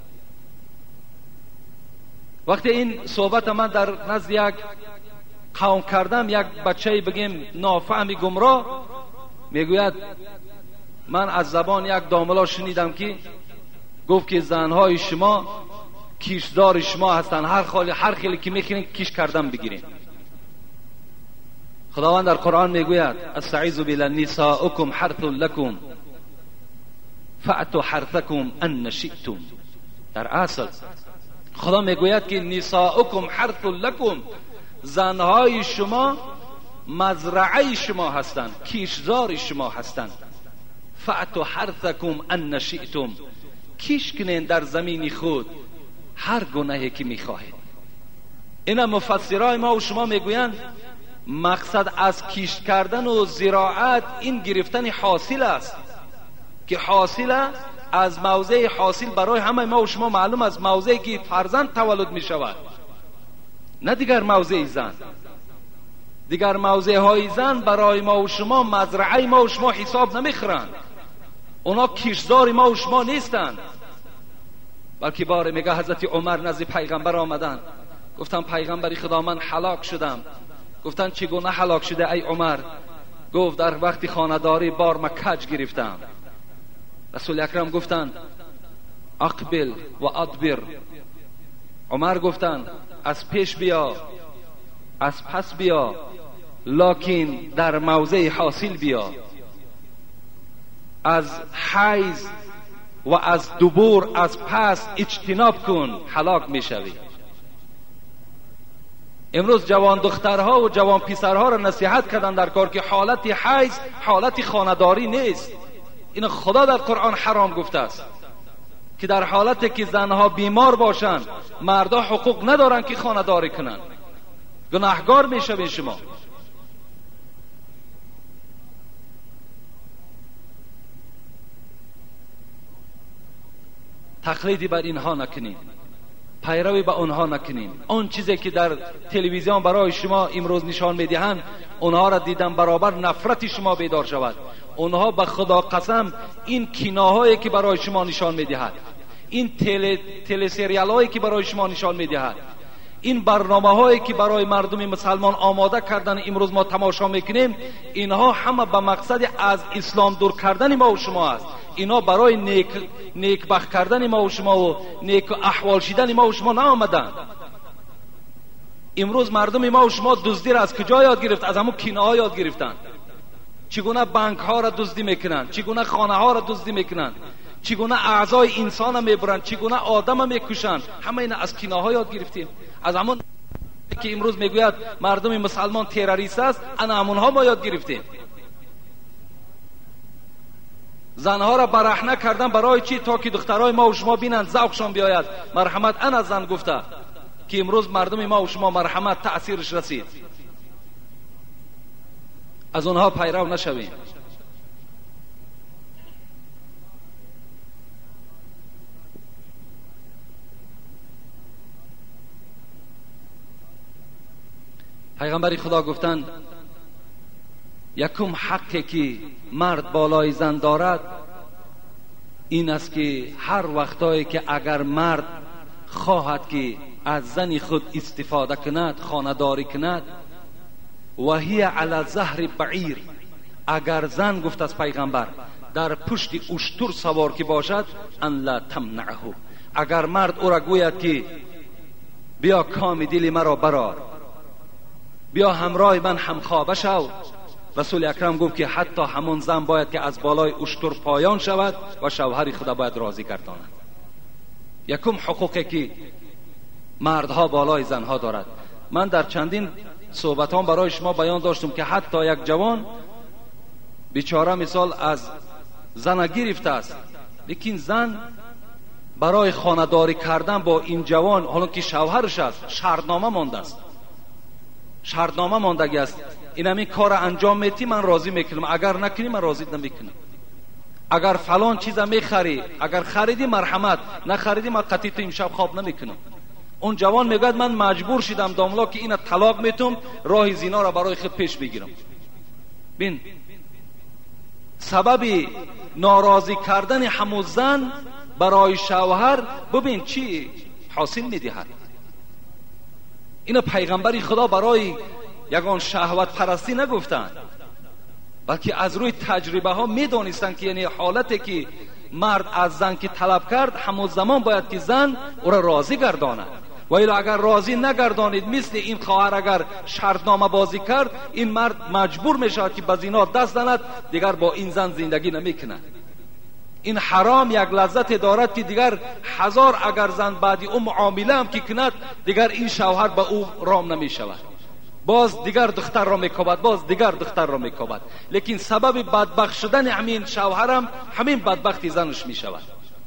وقتی این صحبت من در نزد یک قوم کردم، یک بچه بگیم نافهم گمراه میگوید من از زبان یک داملا شنیدم که گفت که زنهای شما کیشدار شما هستن، هر خیلی که میخواین کیش کردن بگیرین. خداوند در قرآن میگوید استعیذ بالله نساؤکم حرث لکم فأتوا حرثکم ان شئتم. در اصل خدا میگوید که نساؤکم حرث لکم، زنهای شما مزرعه شما هستند، کیشزار شما هستند. فأتوا حرثکم ان شئتم، کیش کنین در زمین خود هر گونه‌ای که میخواهید. اینا مفسرای ما و شما میگویند مقصد از کیش کردن و زراعت این گرفتن حاصل است، که حاصل از موضع حاصل برای همه ما و شما معلوم است، موضعی که فرزند تولد می شود، نه دیگر موضع زن. دیگر موضع های زن برای ما و شما مزرعه ما و شما حساب نمیخورند، اونا کیشزار ما و شما نیستند. بلکه بار میگه حضرت عمر نزد پیغمبر آمدن، گفتن پیغمبری خدا من هلاک شدم. گفتن چگونه هلاک شده ای عمر؟ گفت در وقت خانه‌داری بار من کج گرفتم. رسول اکرم گفتن اقبل و ادبر. عمر گفتن از پیش بیا، از پس بیا، لکن در موضع حاصل بیا. از حیض و از دبور از پس اجتناب کن، هلاک میشوی. امروز جوان دخترها و جوان پسرها را نصیحت کردن در کار که حالت حیض حالت خانه‌داری نیست. این خدا در قرآن حرام گفته است که در حالتی که زنها بیمار باشند مردا حقوق ندارن که خانه‌داری کنند. گناهگار میشوین شما. تقلیدی بر اینها نکنیم، پیروی به اونها نکنیم. آن چیزی که در تلویزیون برای شما امروز نشان میدهند، اونها را دیدن برابر نفرت شما بیدار شود. اونها به خدا قسم این کیناهایی که برای شما نشان میدهد، این تله سریال هایی که برای شما نشان میدهد، این برنامه هایی که برای مردم مسلمان آماده کردن امروز ما تماشا میکنیم، اینها همه به مقصد از اسلام دور کردن ما و شما است. اینا برای نیک بخت کردن ما و شما و نیک احوال شدن ما و شما نآمدن. امروز مردم ما و شما دزدی را از کجا یاد گرفت؟ از همون کینه ها یاد گرفتن. چگونه بانک ها را دزدی میکنند، چگونه خانه ها را دزدی میکنند، چگونه اعضای انسان را میبرند، چگونه آدم را میکشند. همه اینا از کینه ها یاد گرفتیم. از همون که امروز میگوید مردم مسلمان تروریست است، انا همونها ما یاد گرفتیم. زنها را برهنه کردن برای چی؟ تا که دخترای ما و شما بینند ذوقشان بیاید. مرحمت انا زن گفته که امروز مردم ما و شما مرحمت تأثیرش رسید. از اونها پیرو نشویم. پیغمبر خدا گفتند یکم حقی که مرد بالای زن دارد این است که هر وقتایی که اگر مرد خواهد که از زن خود استفاده کند، خانه‌داری کند، و هی علی ظهر بعیر، اگر زن گفت از پیغمبر در پشت اشتر سوار که باشد، ان لا تمنعه، اگر مرد او را گوید که بیا کام دل مرا برار، بیا همراه من همخوابه شو، رسول اکرم گفت که حتی همون زن باید که از بالای اشتر پایان شود و شوهر خدا باید راضی گرداند. یکم حقوقی که مردها بالای زنها دارد. من در چندین صحبتام برای شما بیان داشتم که حتی یک جوان بیچاره مثال از زن گرفته است، لیکن زن برای خانه‌داری کردن با این جوان، حالا که شوهرش است، شرطنامه مانده است، شرطنامه ماندگی است. این همین کار انجام میتی من راضی میکنم، اگر نکنی من راضی نمیکنم. اگر فلان چیزا میخری، اگر خریدی مرحمت، نخریدی من قطعی تو امشب خواب نمیکنم. اون جوان میگه من مجبور شدم داملا که اینو طلاق میتم، راه زنا را برای خود پیش بگیرم. ببین سبب ناراضی کردن همون زن برای شوهر ببین چی حاصل میدهد. اینو پیغمبر خدا برای یگان شهوت پرستی نگفتن، بلکه از روی تجربه ها میدانستن که یعنی حالتی که مرد از زن که طلب کرد همون زمان باید که زن او را راضی گرداند، و الا اگر راضی نگردانید مثل این خواهر اگر شرطنامه بازی کرد، این مرد مجبور میشود که به زنا دست زند، دیگر با این زن زندگی نمیکند. این حرام یک لذت دارد که دیگر هزار اگر زن بعدی او معامله هم که کند، دیگر این شوهر به او رام نمی شود، باز دیگر دختر را میکوبد، باز دیگر دختر را میکوبد. لیکن سبب بدبخت شدن همین شوهرم همین بدبختی زنش می شود.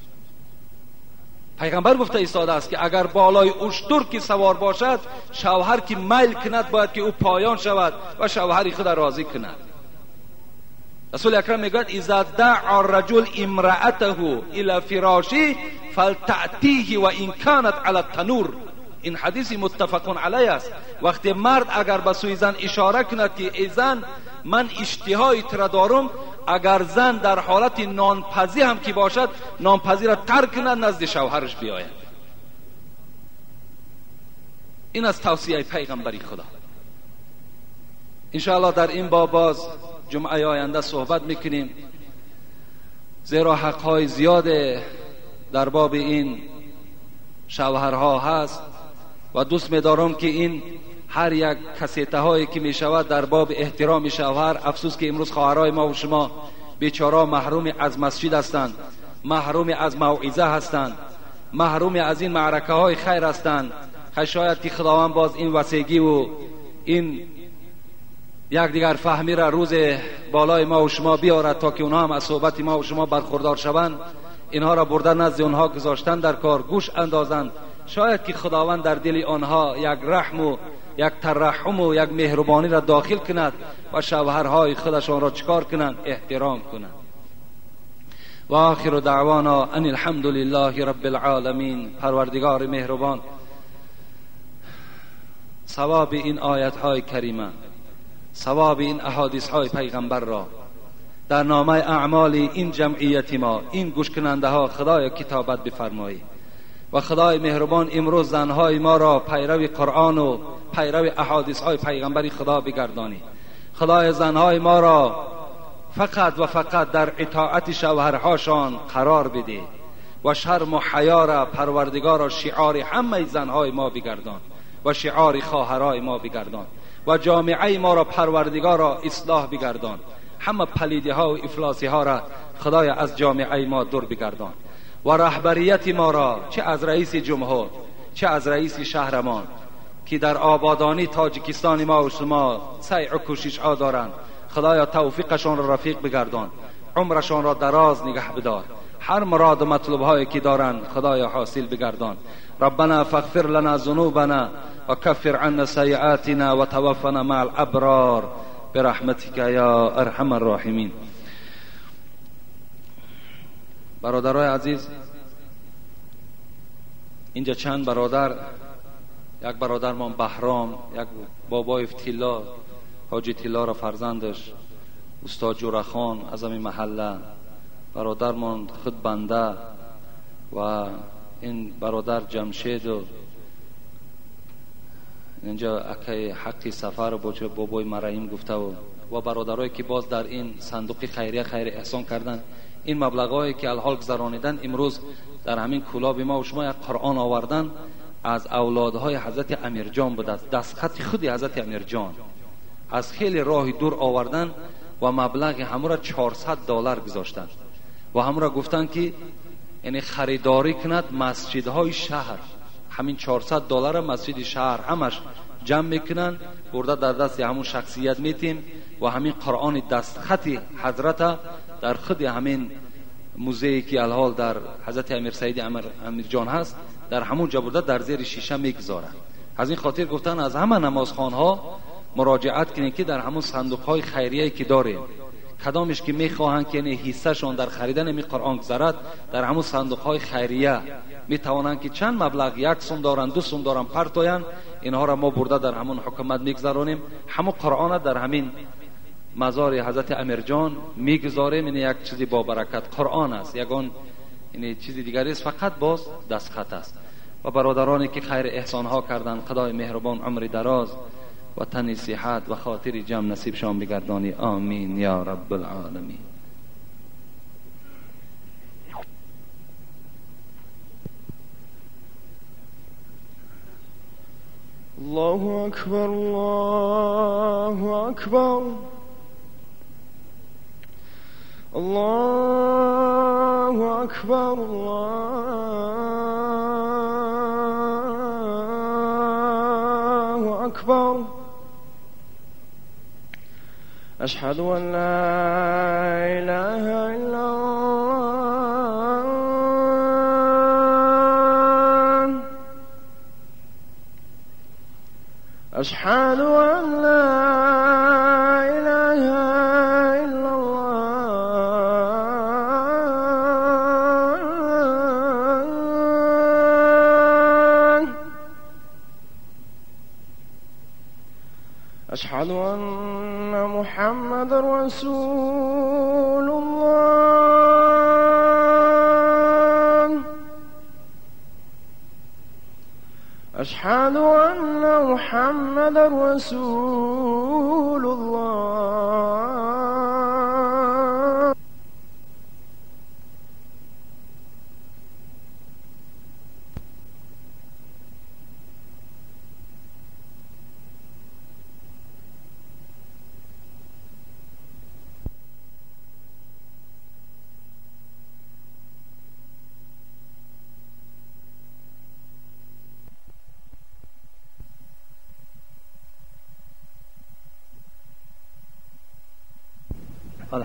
پیغمبر گفته ایستاده است که اگر بالای اشتر که سوار باشد، شوهر که میل کند باید که او پایان شود و شوهر خود راضی کند. رسول اکرم میگوید اذا دعا الرجل امرأته الى فراشه فلتأتیه و ان كانت علی التنور. این حدیث متفق علیه است. وقتی مرد اگر به سوی زن اشاره کند که ای زن من اشتهای تر دارم، اگر زن در حالت نانپزی هم که باشد، نانپزی را ترک کند نزد شوهرش بیاید. این از توصیه پیغمبری خدا. انشاءالله در این باب باز جمعه آینده صحبت میکنیم، زیرا حقهای زیاد در باب این شوهرها هست و دوست می‌دارم که این هر یک کسیته هایی که میشود در باب احترام شوهر. افسوس که امروز خواهرای ما و شما بیچاره محروم از مسجد هستند، محروم از موعظه هستند، محروم از این معرکه های خیر هستند. شاید که خداوند باز این وسیگی و این یک دیگر فهمی را روز بالای ما و شما بیارد تا که اونها هم از صحبت ما و شما برخوردار شوند، اینها را بردن نزد اونها گذاشتن در کار، گوش اندازند. شاید که خداوند در دل آنها یک رحم و یک ترحم و یک مهربانی را داخل کند و شوهرهای خودشان را چکار کنند؟ احترام کنند. و آخر دعوانا ان الحمد لله رب العالمین. پروردگار مهربان ثواب این آیت های کریمه، ثواب این احادیث های پیغمبر را در نامه اعمال این جمعیت ما، این گوش کننده ها خدای کتابت بفرمایی. و خدای مهربان امروز زنهای ما را پیرو قرآن و پیرو احادیث های پیغمبری خدا بگردانی. خدای زنهای ما را فقط و فقط در اطاعت شوهرهاشان قرار بده و شرم و حیا را پروردگار شعار همه زنهای ما بگردان و شعار خواهرای ما بگردان و جامعه ما را پروردگار را اصلاح بگردان. همه پلیدی ها و افلاسی ها را خدای از جامعه ما دور بگردان و رهبریت ما را، چه از رئیس جمهور چه از رئیس شهرمان که در آبادانی تاجیکستان ما و شما سعی و کوشش ها دارند، خدایا توفیقشان را رفیق بگردان، عمرشان را دراز نگه بدار، هر مراد و مطلوب هایی که دارند خدایا حاصل بگردان. ربنا فاغفر لنا ذنوبنا و کفر عنا سیئاتنا و توفنا مع الابرار برحمتك یا ارحم الراحمین. برادرای عزیز، اینجا چند برادر، یک برادرمان بهرام، یک بابای فتیلا، حاجی تیلا را فرزندش استاد جورخان از همین محله، برادرمان خود بنده و این برادر جمشید و اینجا اکی حقی سفر با بابای مریم گفته و برادرایی که باز در این صندوق خیریه خیر احسان کردن. این مبلغایی که الحال گذرانیدن امروز در همین کلاب ما و شما یک قرآن آوردن از اولادهای حضرت امیرجان بود، دستخط خود حضرت امیرجان. از خیلی راه دور آوردن و مبلغ همو را $400 گذاشتند و همو را گفتن که یعنی خریداری کند مسجدهای شهر. همین $400 مسجد شهر همش جمع میکنن، برده در دست همون شخصیت میتیم و همین قرآن دستخط حضرت در خود همین موزه‌ای که الحال در حضرت امیر سید امیر جان هست در همون جا برده در زیر شیشه میگذارن. از این خاطر گفتن از همه نمازخوانها مراجعت کنید که در همون صندوقهای خیریه‌ای که داریم کدامش که میخواهند که یعنی حصه شون در خریدن می قرآن گذارد در همون صندوقهای خیریه میتوانند که چند مبلغ 1 سوم دارن 2 سوم دارن پرتاین اینها را ما برده در همون حکومت میگذارونیم. همون قرآن در همین مزار حضرت امیر جان میگذاریم. این یک چیزی با برکت قرآن است، یگان این چیزی دیگری است، فقط باز دستخط است. و برادرانی که خیر احسان ها کردند خدای مهربان عمر دراز و تن صحت و خاطر جمع نصیب شان بگردانی. آمین یا رب العالمین. الله اکبر الله اکبر الله اکبر الله اکبر. اشهد ان لا اله الا الله. اشهد ان لا اله الا الله. اشهد ان محمد رسول الله. اشهد ان محمد رسول الله.